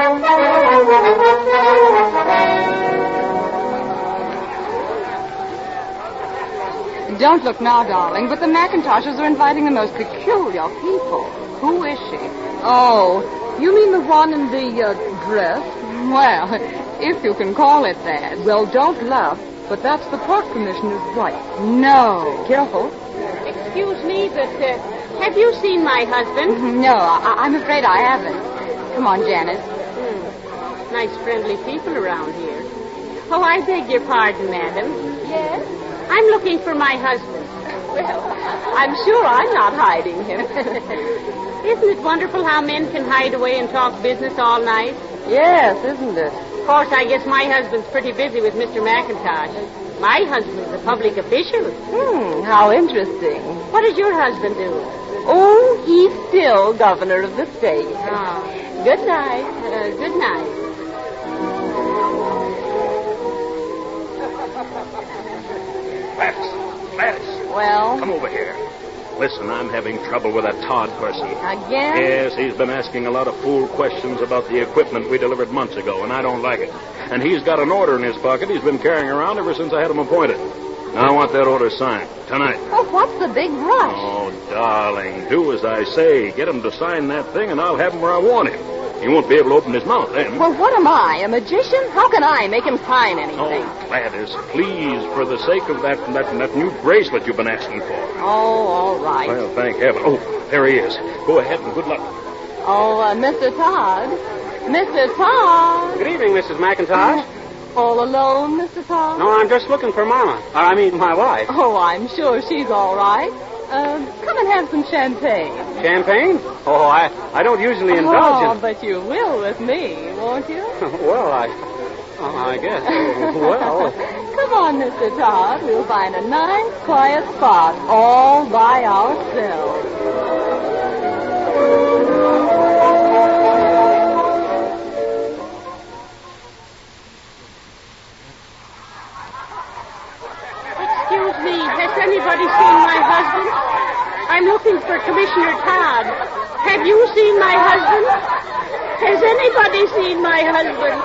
Don't look now, darling, but the McIntoshes are inviting the most peculiar people. Who is she? Oh, you mean the one in the dress? Well, if you can call it that. Well, don't laugh, but that's the park commissioner's wife. No. Careful. Excuse me, but have you seen my husband? No, I'm afraid I haven't. Come on, Janet. Nice friendly people around here. Oh, I beg your pardon, madam. Yes? I'm looking for my husband. Well, I'm sure I'm not hiding him. Isn't it wonderful how men can hide away and talk business all night? Yes, isn't it? Of course, I guess my husband's pretty busy with Mr. McIntosh. My husband's a public official. How interesting. What does your husband do? Oh, he's still governor of the state. Oh. Good night. Good night. Gladys. Well? Come over here. Listen, I'm having trouble with that Todd person. Again? Yes, he's been asking a lot of fool questions about the equipment we delivered months ago, and I don't like it. And he's got an order in his pocket he's been carrying around ever since I had him appointed. Now I want that order signed. Tonight. Oh, what's the big rush? Oh, darling, do as I say. Get him to sign that thing, and I'll have him where I want him. He won't be able to open his mouth then. Well, what am I, a magician? How can I make him sign anything? Oh, Gladys, please, for the sake of that new bracelet you've been asking for. Oh, all right. Well, thank heaven. Oh, there he is. Go ahead and good luck. Oh, Mr. Todd. Mr. Todd. Good evening, Mrs. McIntosh. All alone, Mr. Todd? No, I'm just looking for Mama. I mean, my wife. Oh, I'm sure she's all right. Come and have some champagne. Champagne? Oh, I don't usually indulge Oh, but you will with me, won't you? Well, I guess. Well. Come on, Mr. Todd. We'll find a nice, quiet spot all by ourselves. Excuse me, has anybody seen my husband? I'm looking for Commissioner Todd. Have you seen my husband? Has anybody seen my husband?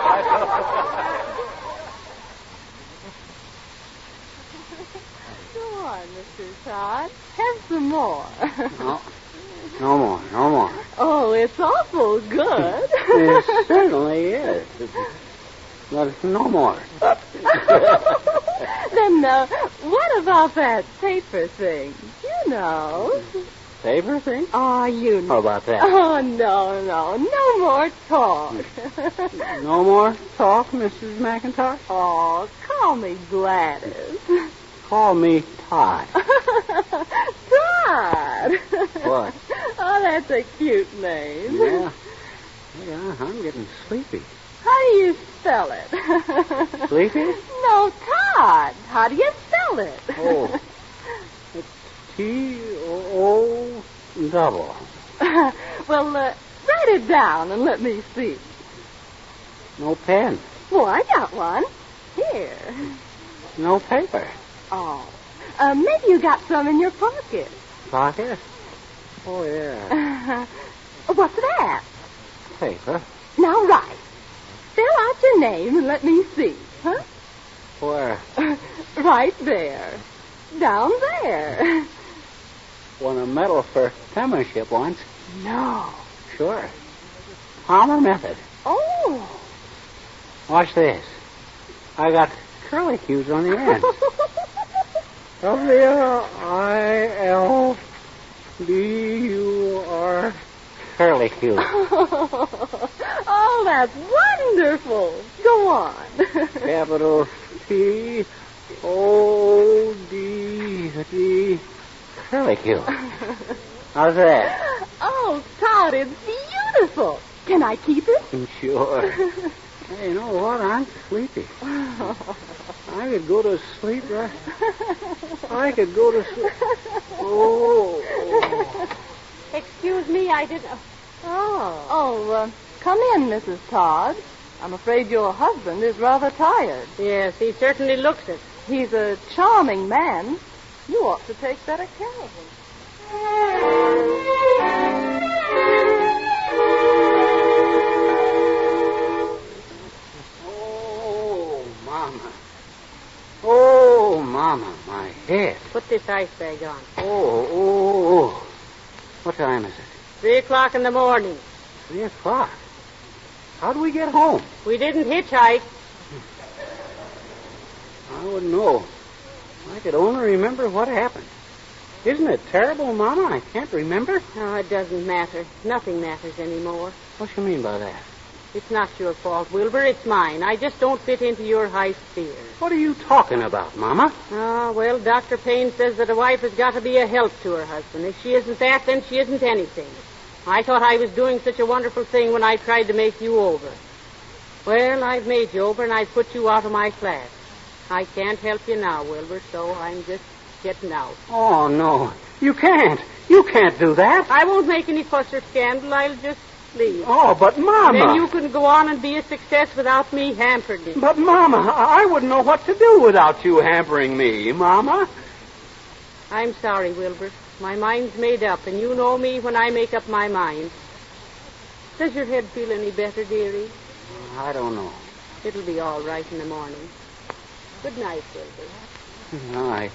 Go on, Mr. Todd. Have some more. No more. Oh, it's awful good. It certainly is. But no more. Then, what about that paper thing? You know. Paper thing? Oh, you know. How about that? Oh, no more talk. No more talk, Mrs. McIntosh? Oh, call me Gladys. Call me Todd. Todd. What? Oh, that's a cute name. Yeah, I'm getting sleepy. How do you spell it? Sleepy? No, Todd. How do you spell it? Oh, it's T-O double. Well, write it down and let me see. No pen. Oh, I got one. Here. No paper. Oh, maybe you got some in your pocket. Pocket? Oh, yeah. What's that? Paper. Now write. Spell out your name and let me see. Huh? Where? Right there. Down there. Won a medal for penmanship once. No. Sure. Palmer method. Oh. Watch this. I got curlicues on the ends. W-I-L-D-U-R. Curlicue. Oh, that's wonderful. Go on. Capital T-O-D-D. Curlicue. How's that? Oh, Todd, it's beautiful. Can I keep it? Sure. Hey, you know what? I'm sleepy. I could go to sleep right. I could go to sleep. Oh. Excuse me, I didn't. Come in, Mrs. Todd. I'm afraid your husband is rather tired. Yes, he certainly looks it. He's a charming man. You ought to take better care of him. Oh, Mama, my head. Put this ice bag on. Oh. What time is it? 3 o'clock in the morning. 3 o'clock? How do we get home? We didn't hitchhike. I wouldn't know. I could only remember what happened. Isn't it terrible, Mama? I can't remember. Oh, it doesn't matter. Nothing matters anymore. What do you mean by that? It's not your fault, Wilbur. It's mine. I just don't fit into your high sphere. What are you talking about, Mama? Well, Dr. Payne says that a wife has got to be a help to her husband. If she isn't that, then she isn't anything. I thought I was doing such a wonderful thing when I tried to make you over. Well, I've made you over, and I've put you out of my class. I can't help you now, Wilbur, so I'm just getting out. Oh, no. You can't. You can't do that. I won't make any fuss or scandal. I'll just leave. Oh, but Mama. Then you can go on and be a success without me hampering you. But, Mama, I wouldn't know what to do without you hampering me, Mama. I'm sorry, Wilbur. My mind's made up, and you know me when I make up my mind. Does your head feel any better, dearie? I don't know. It'll be all right in the morning. Good night, Wilbur. Good night.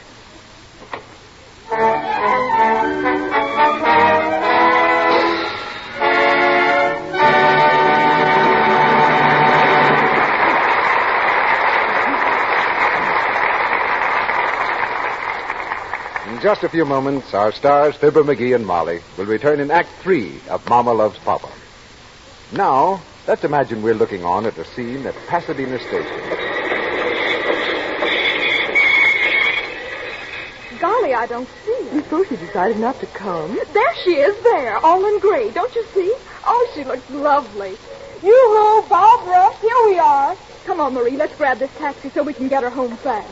In just a few moments, our stars, Fibber McGee and Molly, will return in Act 3 of Mama Loves Papa. Now, let's imagine we're looking on at a scene at Pasadena Station. Golly, I don't see her. So she decided not to come. There she is, there, all in gray. Don't you see? Oh, she looks lovely. Yoo-hoo, Barbara, here we are. Come on, Marie, let's grab this taxi so we can get her home fast.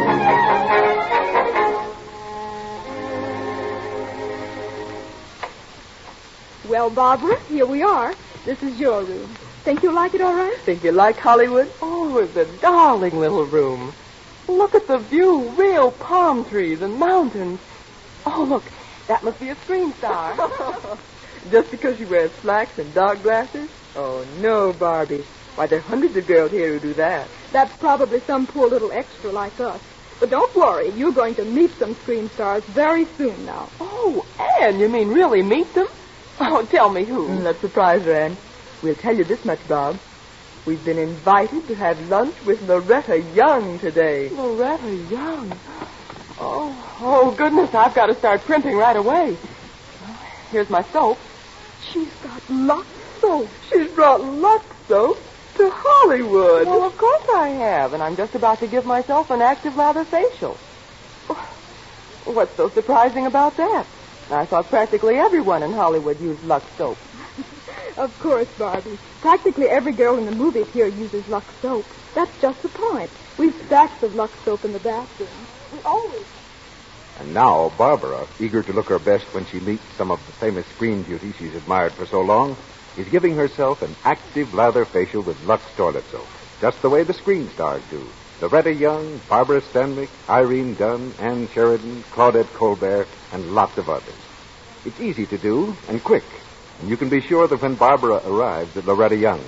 Well, Barbara, here we are. This is your room. Think you'll like it all right? Think you like Hollywood? Oh, it's a darling little room. Look at the view. Real palm trees and mountains. Oh, look. That must be a screen star. Just because she wears slacks and dark glasses? Oh, no, Barbie. Why, there are hundreds of girls here who do that. That's probably some poor little extra like us. But don't worry. You're going to meet some screen stars very soon now. Oh, Anne, you mean really meet them? Oh, tell me who. Let's surprise her, Anne. We'll tell you this much, Bob. We've been invited to have lunch with Loretta Young today. Loretta Young? Oh, goodness, I've got to start primping right away. Here's my soap. She's got Lux soap. She's brought Lux soap to Hollywood. Well, of course I have, and I'm just about to give myself an active lather facial. What's so surprising about that? I thought practically everyone in Hollywood used Lux soap. Of course, Barbie. Practically every girl in the movies here uses Lux soap. That's just the point. We've stacks of Lux soap in the bathroom. We always... And now, Barbara, eager to look her best when she meets some of the famous screen beauties she's admired for so long, is giving herself an active lather facial with Lux toilet soap, just the way the screen stars do. Loretta Young, Barbara Stanwyck, Irene Dunn, Ann Sheridan, Claudette Colbert, and lots of others. It's easy to do and quick, and you can be sure that when Barbara arrives at Loretta Young's,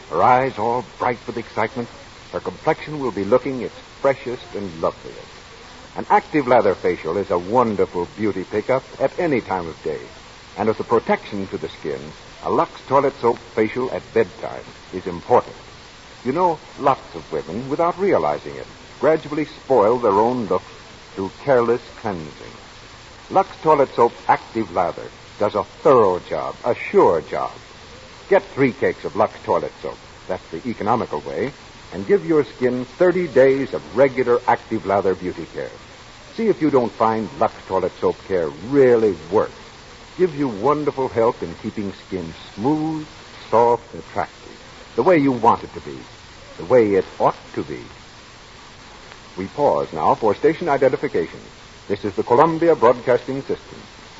her eyes all bright with excitement, her complexion will be looking its freshest and loveliest. An Active Lather facial is a wonderful beauty pickup at any time of day. And as a protection to the skin, a Lux Toilet Soap facial at bedtime is important. You know, lots of women, without realizing it, gradually spoil their own looks through careless cleansing. Lux Toilet Soap Active Lather does a thorough job, a sure job. Get 3 cakes of Lux Toilet Soap, that's the economical way, and give your skin 30 days of regular Active Lather beauty care. See if you don't find Lux Toilet Soap care really works. Gives you wonderful help in keeping skin smooth, soft, and attractive, the way you want it to be, the way it ought to be. We pause now for station identification. This is the Columbia Broadcasting System.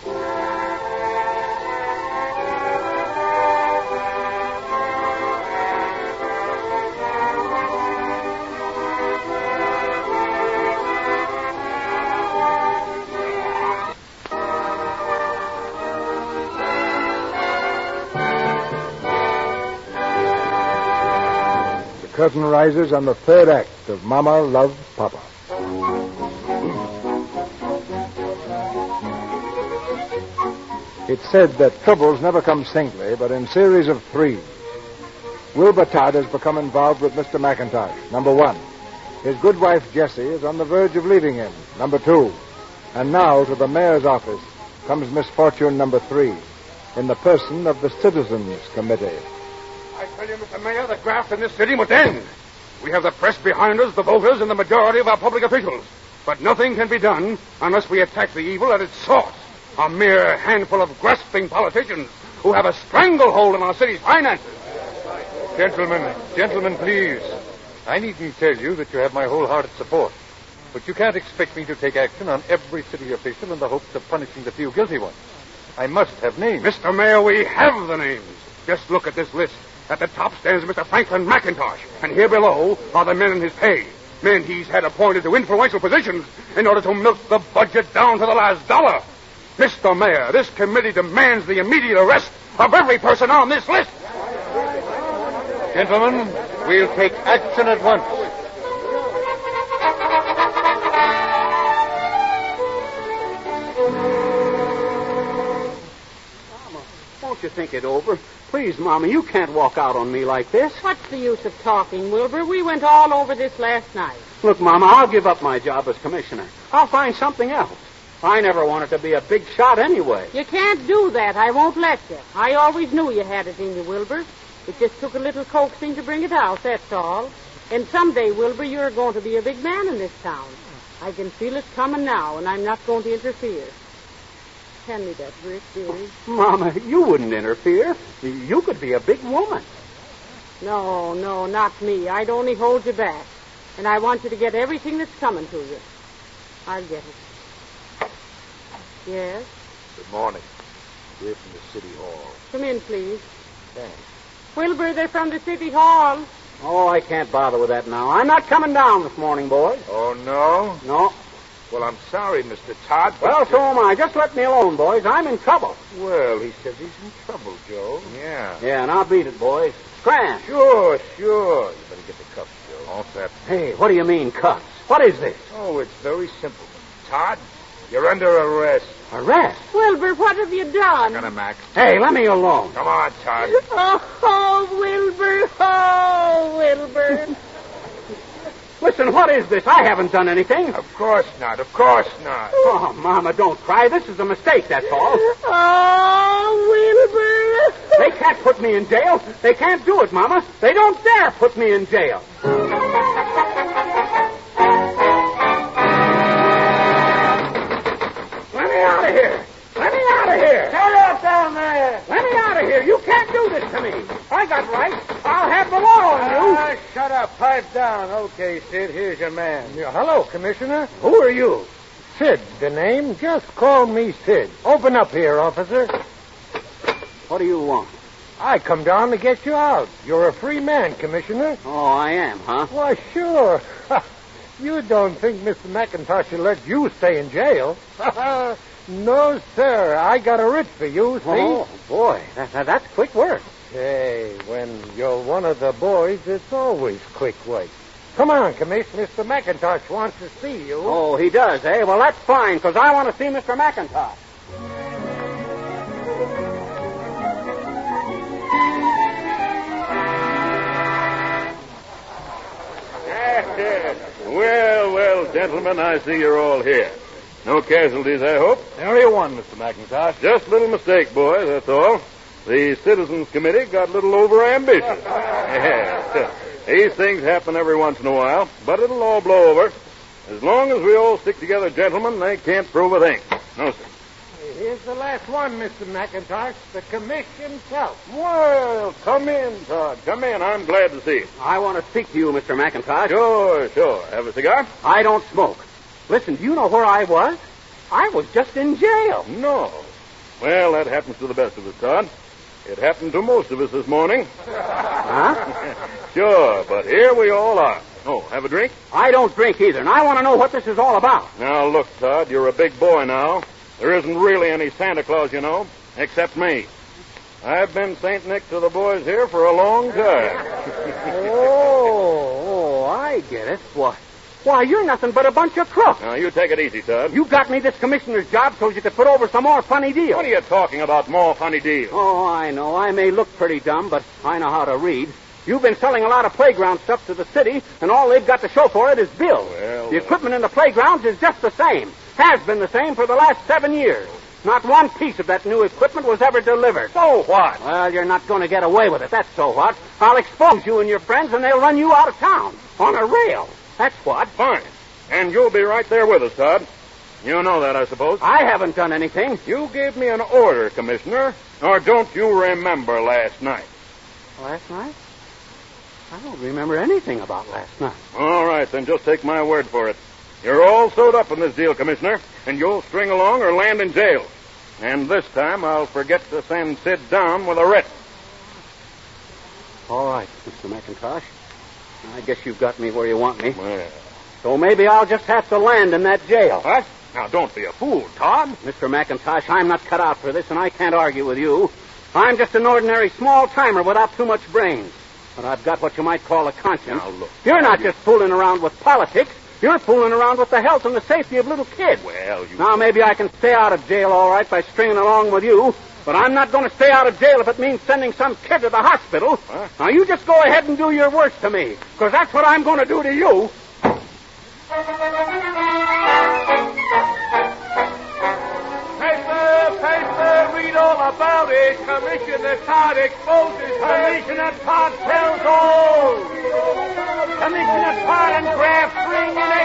The curtain rises on the 3rd act of Mama Loves Papa. It's said that troubles never come singly, but in series of 3. Wilbur Todd has become involved with Mr. McIntosh, number 1. His good wife, Jessie, is on the verge of leaving him, number 2. And now to the mayor's office comes misfortune number 3, in the person of the Citizens Committee. I tell you, Mr. Mayor, the graft in this city must end. We have the press behind us, the voters, and the majority of our public officials. But nothing can be done unless we attack the evil at its source. A mere handful of grasping politicians who have a stranglehold on our city's finances. Gentlemen, please. I needn't tell you that you have my wholehearted support. But you can't expect me to take action on every city official in the hopes of punishing the few guilty ones. I must have names. Mr. Mayor, we have the names. Just look at this list. At the top stands Mr. Franklin McIntosh, and here below are the men in his pay. Men he's had appointed to influential positions in order to milk the budget down to the last dollar. Mr. Mayor, this committee demands the immediate arrest of every person on this list. Gentlemen, we'll take action at once. Won't you think it over? Please, Mama, you can't walk out on me like this. What's the use of talking, Wilbur? We went all over this last night. Look, Mama, I'll give up my job as commissioner. I'll find something else. I never wanted to be a big shot anyway. You can't do that. I won't let you. I always knew you had it in you, Wilbur. It just took a little coaxing to bring it out, that's all. And someday, Wilbur, you're going to be a big man in this town. I can feel it coming now, and I'm not going to interfere. Hand me that brick, dearie. Mama, you wouldn't interfere. You could be a big woman. No, not me. I'd only hold you back. And I want you to get everything that's coming to you. I'll get it. Yes? Good morning. We're from the City Hall. Come in, please. Thanks. Wilbur, they're from the City Hall. Oh, I can't bother with that now. I'm not coming down this morning, boys. Oh, no? No. Well, I'm sorry, Mr. Todd, but... Well, so am I. Just let me alone, boys. I'm in trouble. Well, he says he's in trouble, Joe. Yeah. Yeah, and I'll beat it, boys. Scram. Sure. You better get the cuffs, Joe. All set. Hey, what do you mean, cuffs? What is this? Oh, it's very simple, Mr. Todd. You're under arrest. Arrest? Wilbur, what have you done? Got him, Max. Hey, let me alone. Come on, Todd. Oh, Wilbur. Oh, Wilbur. Listen, what is this? I haven't done anything. Of course not. Oh, Mama, don't cry. This is a mistake, that's all. Oh, Wilbur. They can't put me in jail. They can't do it, Mama. They don't dare put me in jail. Let me out of here. Shut up down there. Let me out of here. You can't do this to me. I got rights. I'll have the law on you. Shut up. Pipe down. Okay, Sid, here's your man. Hello, Commissioner. Who are you? Sid, the name? Just call me Sid. Open up here, officer. What do you want? I come down to get you out. You're a free man, Commissioner. Oh, I am, huh? Why, sure. You don't think Mr. McIntosh will let you stay in jail? No, sir. I got a writ for you, see? Oh, boy. That's quick work. Hey, when you're one of the boys, it's always quick work. Come on, Commish. Mr. McIntosh wants to see you. Oh, he does, eh? Well, that's fine, because I want to see Mr. McIntosh. Well, gentlemen, I see you're all here. No casualties, I hope? Nary one, Mr. McIntosh. Just a little mistake, boys, that's all. The Citizens Committee got a little overambitious. Yeah. These things happen every once in a while, but it'll all blow over. As long as we all stick together, gentlemen, they can't prove a thing. No, sir. Here's the last one, Mr. McIntosh. The Commish himself. Well, come in, Todd. Come in. I'm glad to see you. I want to speak to you, Mr. McIntosh. Sure. Have a cigar? I don't smoke. Listen, do you know where I was? I was just in jail. No. Well, that happens to the best of us, Todd. It happened to most of us this morning. Huh? Sure, but here we all are. Oh, have a drink? I don't drink either, and I want to know what this is all about. Now, look, Todd, you're a big boy now. There isn't really any Santa Claus, you know, except me. I've been St. Nick to the boys here for a long time. I get it. Why, you're nothing but a bunch of crooks. Now, you take it easy, Todd. You got me this commissioner's job so you could put over some more funny deals. What are you talking about, more funny deals? Oh, I know. I may look pretty dumb, but I know how to read. You've been selling a lot of playground stuff to the city, and all they've got to show for it is bills. Well, the equipment in the playgrounds is just the same. Has been the same for the last 7 years. Not one piece of that new equipment was ever delivered. So what? Well, you're not going to get away with it. That's so what. I'll expose you and your friends, and they'll run you out of town. On a rail. That's what. Fine. And you'll be right there with us, Todd. You know that, I suppose. I haven't done anything. You gave me an order, Commissioner. Or don't you remember last night? Last night? I don't remember anything about last night. All right, then just take my word for it. You're all sewed up in this deal, Commissioner, and you'll string along or land in jail. And this time I'll forget to send Sid down with a writ. All right, Mr. McIntosh. I guess you've got me where you want me. Well. So maybe I'll just have to land in that jail. What? Now, don't be a fool, Todd. Mr. McIntosh, I'm not cut out for this, and I can't argue with you. I'm just an ordinary small-timer without too much brains. But I've got what you might call a conscience. Now, look. You're not just fooling around with politics. You're fooling around with the health and the safety of little kids. Well, you... Now, maybe I can stay out of jail all right by stringing along with you, but I'm not going to stay out of jail if it means sending some kid to the hospital. Huh? Now, you just go ahead and do your worst to me, because that's what I'm going to do to you. Paper, read all about it. Commissioner Todd exposes. Commissioner Todd tells all. Commissioner Todd and Graff bring an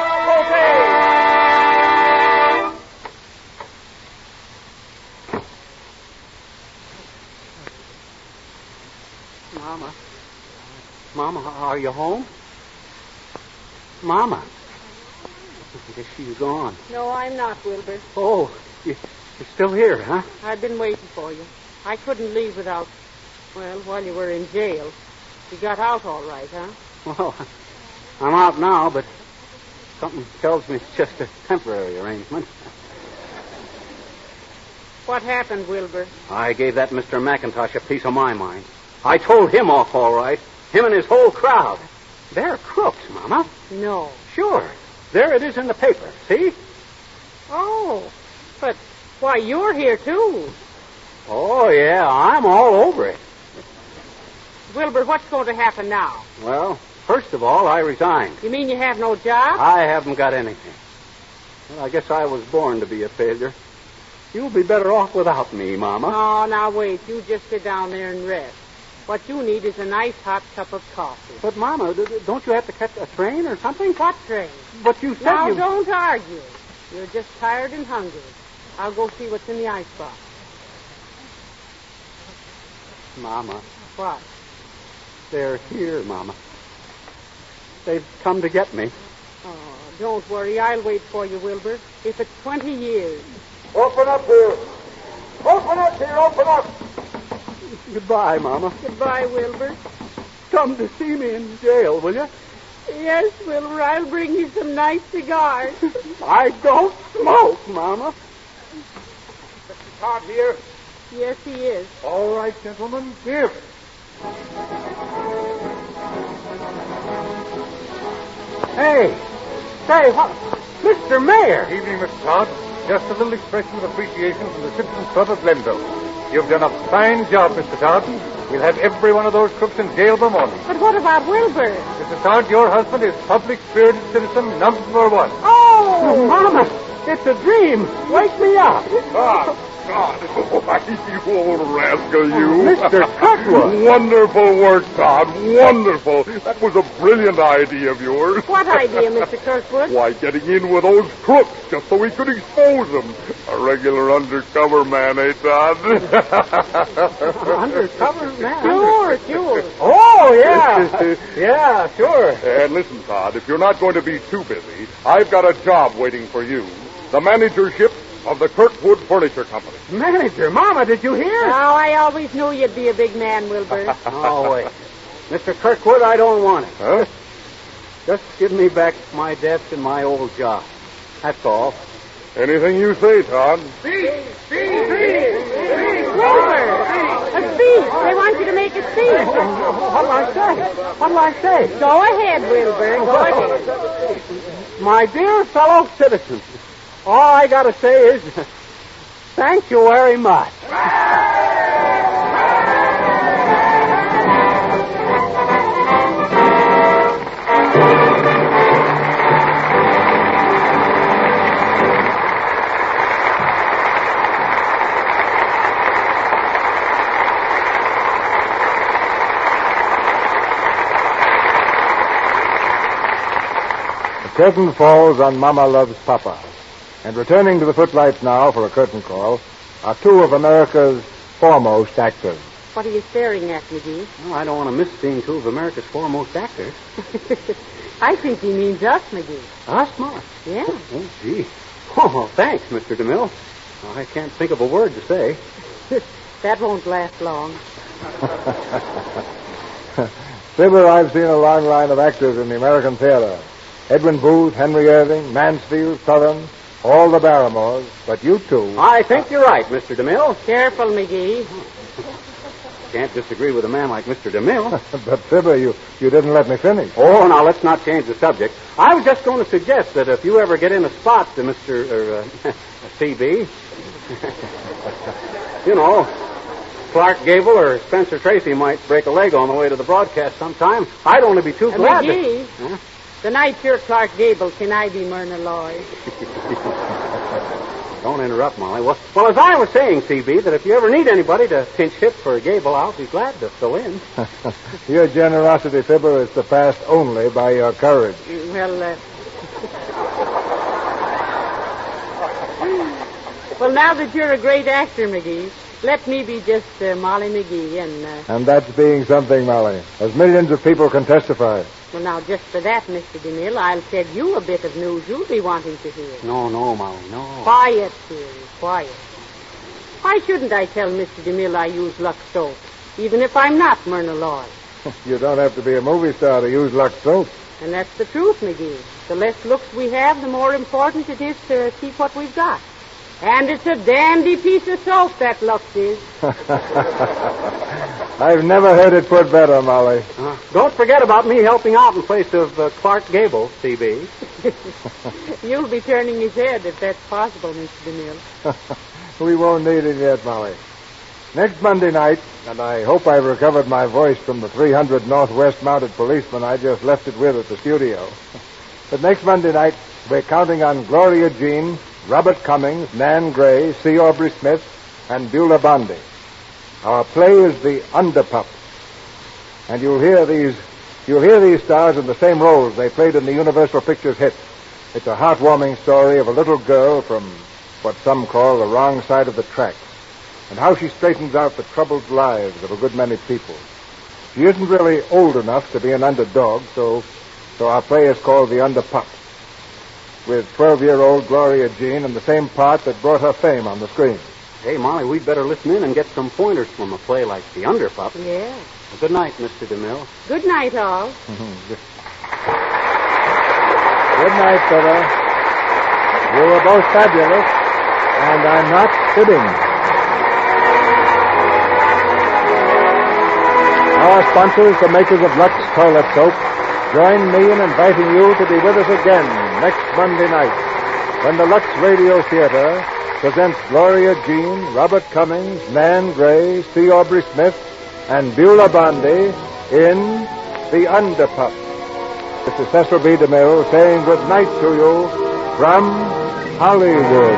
expose. Mama, are you home? Mama. I guess she's gone. No, I'm not, Wilbur. Oh, you're still here, huh? I've been waiting for you. I couldn't leave without, while you were in jail. You got out all right, huh? Well, I'm out now, but something tells me it's just a temporary arrangement. What happened, Wilbur? I gave that Mr. McIntosh a piece of my mind. I told him off all right. Him and his whole crowd. They're crooks, Mama. No. Sure. There it is in the paper. See? Oh, but why, you're here, too. Oh, yeah, I'm all over it. Wilbur, what's going to happen now? Well, first of all, I resigned. You mean you have no job? I haven't got anything. Well, I guess I was born to be a failure. You'll be better off without me, Mama. Oh, now wait. You just sit down there and rest. What you need is a nice hot cup of coffee. But, Mama, don't you have to catch a train or something? What train? But you said now, you... don't argue. You're just tired and hungry. I'll go see what's in the icebox. Mama. What? They're here, Mama. They've come to get me. Oh, don't worry. I'll wait for you, Wilbur. If it's 20 years. Open up here. Open up here. Open up. Goodbye, Mama. Goodbye, Wilbur. Come to see me in jail, will you? Yes, Wilbur. I'll bring you some nice cigars. I don't smoke, Mama. Mr. Todd here? Yes, he is. All right, gentlemen, give. Hey! Say, what? Mr. Mayor! Evening, Mr. Todd. Just a little expression of appreciation from the Citizens Club of Glenville. You've done a fine job, Mr. Todd. We'll have every one of those crooks in jail by morning. But what about Wilbur? Mr. Todd, your husband is public-spirited citizen number one. Oh, Mama, it's a dream. Wake me up. God. Why, you old rascal, you. Mr. Kirkwood. Wonderful work, Todd. Wonderful. That was a brilliant idea of yours. What idea, Mr. Kirkwood? Why, getting in with those crooks just so we could expose them. A regular undercover man, eh, Todd? Undercover man? Sure. Oh, yeah. Yeah, sure. And listen, Todd, if you're not going to be too busy, I've got a job waiting for you. The managership of the Kirkwood Furniture Company. Manager, Mama, did you hear? Oh, I always knew you'd be a big man, Wilbur. Oh, wait. Mr. Kirkwood, I don't want it. Huh? Just give me back my desk and my old job. That's all. Anything you say, Todd. Wilbur! A speech! They want you to make a speech. What'll I say? Go ahead, Wilbur. Go ahead. My dear fellow citizens, all I got to say is thank you very much. The curtain falls on Mama Loves Papa. And returning to the footlights now for a curtain call are two of America's foremost actors. What are you staring at, McGee? Well, I don't want to miss seeing two of America's foremost actors. I think he means us, McGee. Us, Mama? Yeah. Oh, gee. Oh, thanks, Mr. DeMille. I can't think of a word to say. That won't last long. Fibber, I've seen a long line of actors in the American theater. Edwin Booth, Henry Irving, Mansfield, Southern, all the Barrymores, but you two... I think you're right, Mr. DeMille. Careful, McGee. Can't disagree with a man like Mr. DeMille. But, Fibber, you didn't let me finish. Oh, now, let's not change the subject. I was just going to suggest that if you ever get in a spot to Mr. C.B., you know, Clark Gable or Spencer Tracy might break a leg on the way to the broadcast sometime. I'd only be too glad McGee, to... Huh? the night you're Clark Gable, can I be Myrna Lloyd? Don't interrupt, Molly. Well, as I was saying, C.B., that if you ever need anybody to pinch hit for Gable, I'll be glad to fill in. Your generosity, Fibber, is surpassed only by your courage. Well, well, now that you're a great actor, McGee, let me be just Molly McGee And that's being something, Molly, as millions of people can testify. Well, now, just for that, Mr. DeMille, I'll tell you a bit of news you'll be wanting to hear. No, Molly, no. Quiet, dearie, quiet. Why shouldn't I tell Mr. DeMille I use Lux soap, even if I'm not Myrna Lloyd? You don't have to be a movie star to use Lux soap. And that's the truth, McGee. The less looks we have, the more important it is to keep what we've got. And it's a dandy piece of soap, that Lux is. I've never heard it put better, Molly. Don't forget about me helping out in place of Clark Gable, C.B. You'll be turning his head if that's possible, Mr. DeMille. We won't need it yet, Molly. Next Monday night, and I hope I've recovered my voice from the 300 Northwest mounted policemen I just left it with at the studio. But next Monday night, we're counting on Gloria Jean, Robert Cummings, Nan Gray, C. Aubrey Smith, and Beulah Bondi. Our play is The Underpup. And you'll hear these stars in the same roles they played in the Universal Pictures hit. It's a heartwarming story of a little girl from what some call the wrong side of the tracks, and how she straightens out the troubled lives of a good many people. She isn't really old enough to be an underdog, so our play is called The Underpup, with 12-year-old Gloria Jean in the same part that brought her fame on the screen. Hey, Molly, we'd better listen in and get some pointers from a play like The Underpup. Yeah. Well, good night, Mr. DeMille. Good night, all. Good night, Fibber. You were both fabulous, and I'm not kidding. our sponsors, the makers of Lux Toilet Soap, join me in inviting you to be with us again next Monday night when the Lux Radio Theater presents Gloria Jean, Robert Cummings, Nan Gray, C. Aubrey Smith, and Beulah Bondi in The Underpup. This is Cecil B. DeMille saying good night to you from Hollywood.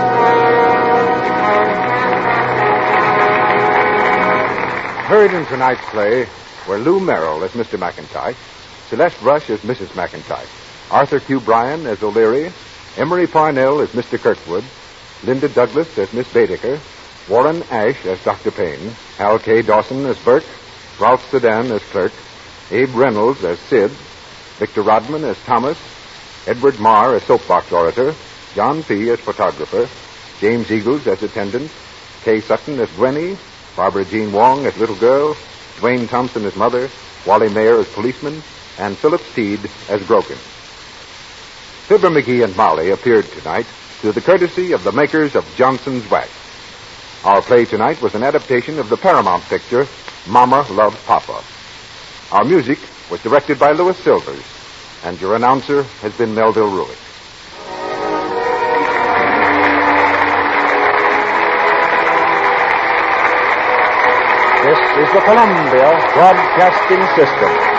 Heard in tonight's play were Lou Merrill as Mr. McIntyre, Celeste Rush as Mrs. McIntyre, Arthur Q. Bryan as O'Leary, Emery Parnell as Mr. Kirkwood, Linda Douglas as Miss Baedeker, Warren Ash as Dr. Payne, Hal K. Dawson as Burke, Ralph Sedan as Clerk, Abe Reynolds as Sid, Victor Rodman as Thomas, Edward Marr as Soapbox Orator, John P. as Photographer, James Eagles as Attendant, Kay Sutton as Gwenny, Barbara Jean Wong as Little Girl, Dwayne Thompson as Mother, Wally Mayer as Policeman, and Philip Steed as Grogan. Fibber McGee and Molly appeared tonight through the courtesy of the makers of Johnson's Wax. Our play tonight was an adaptation of the Paramount picture, Mama Loves Papa. Our music was directed by Louis Silvers, and your announcer has been Melville Ruick. This is the Columbia Broadcasting System.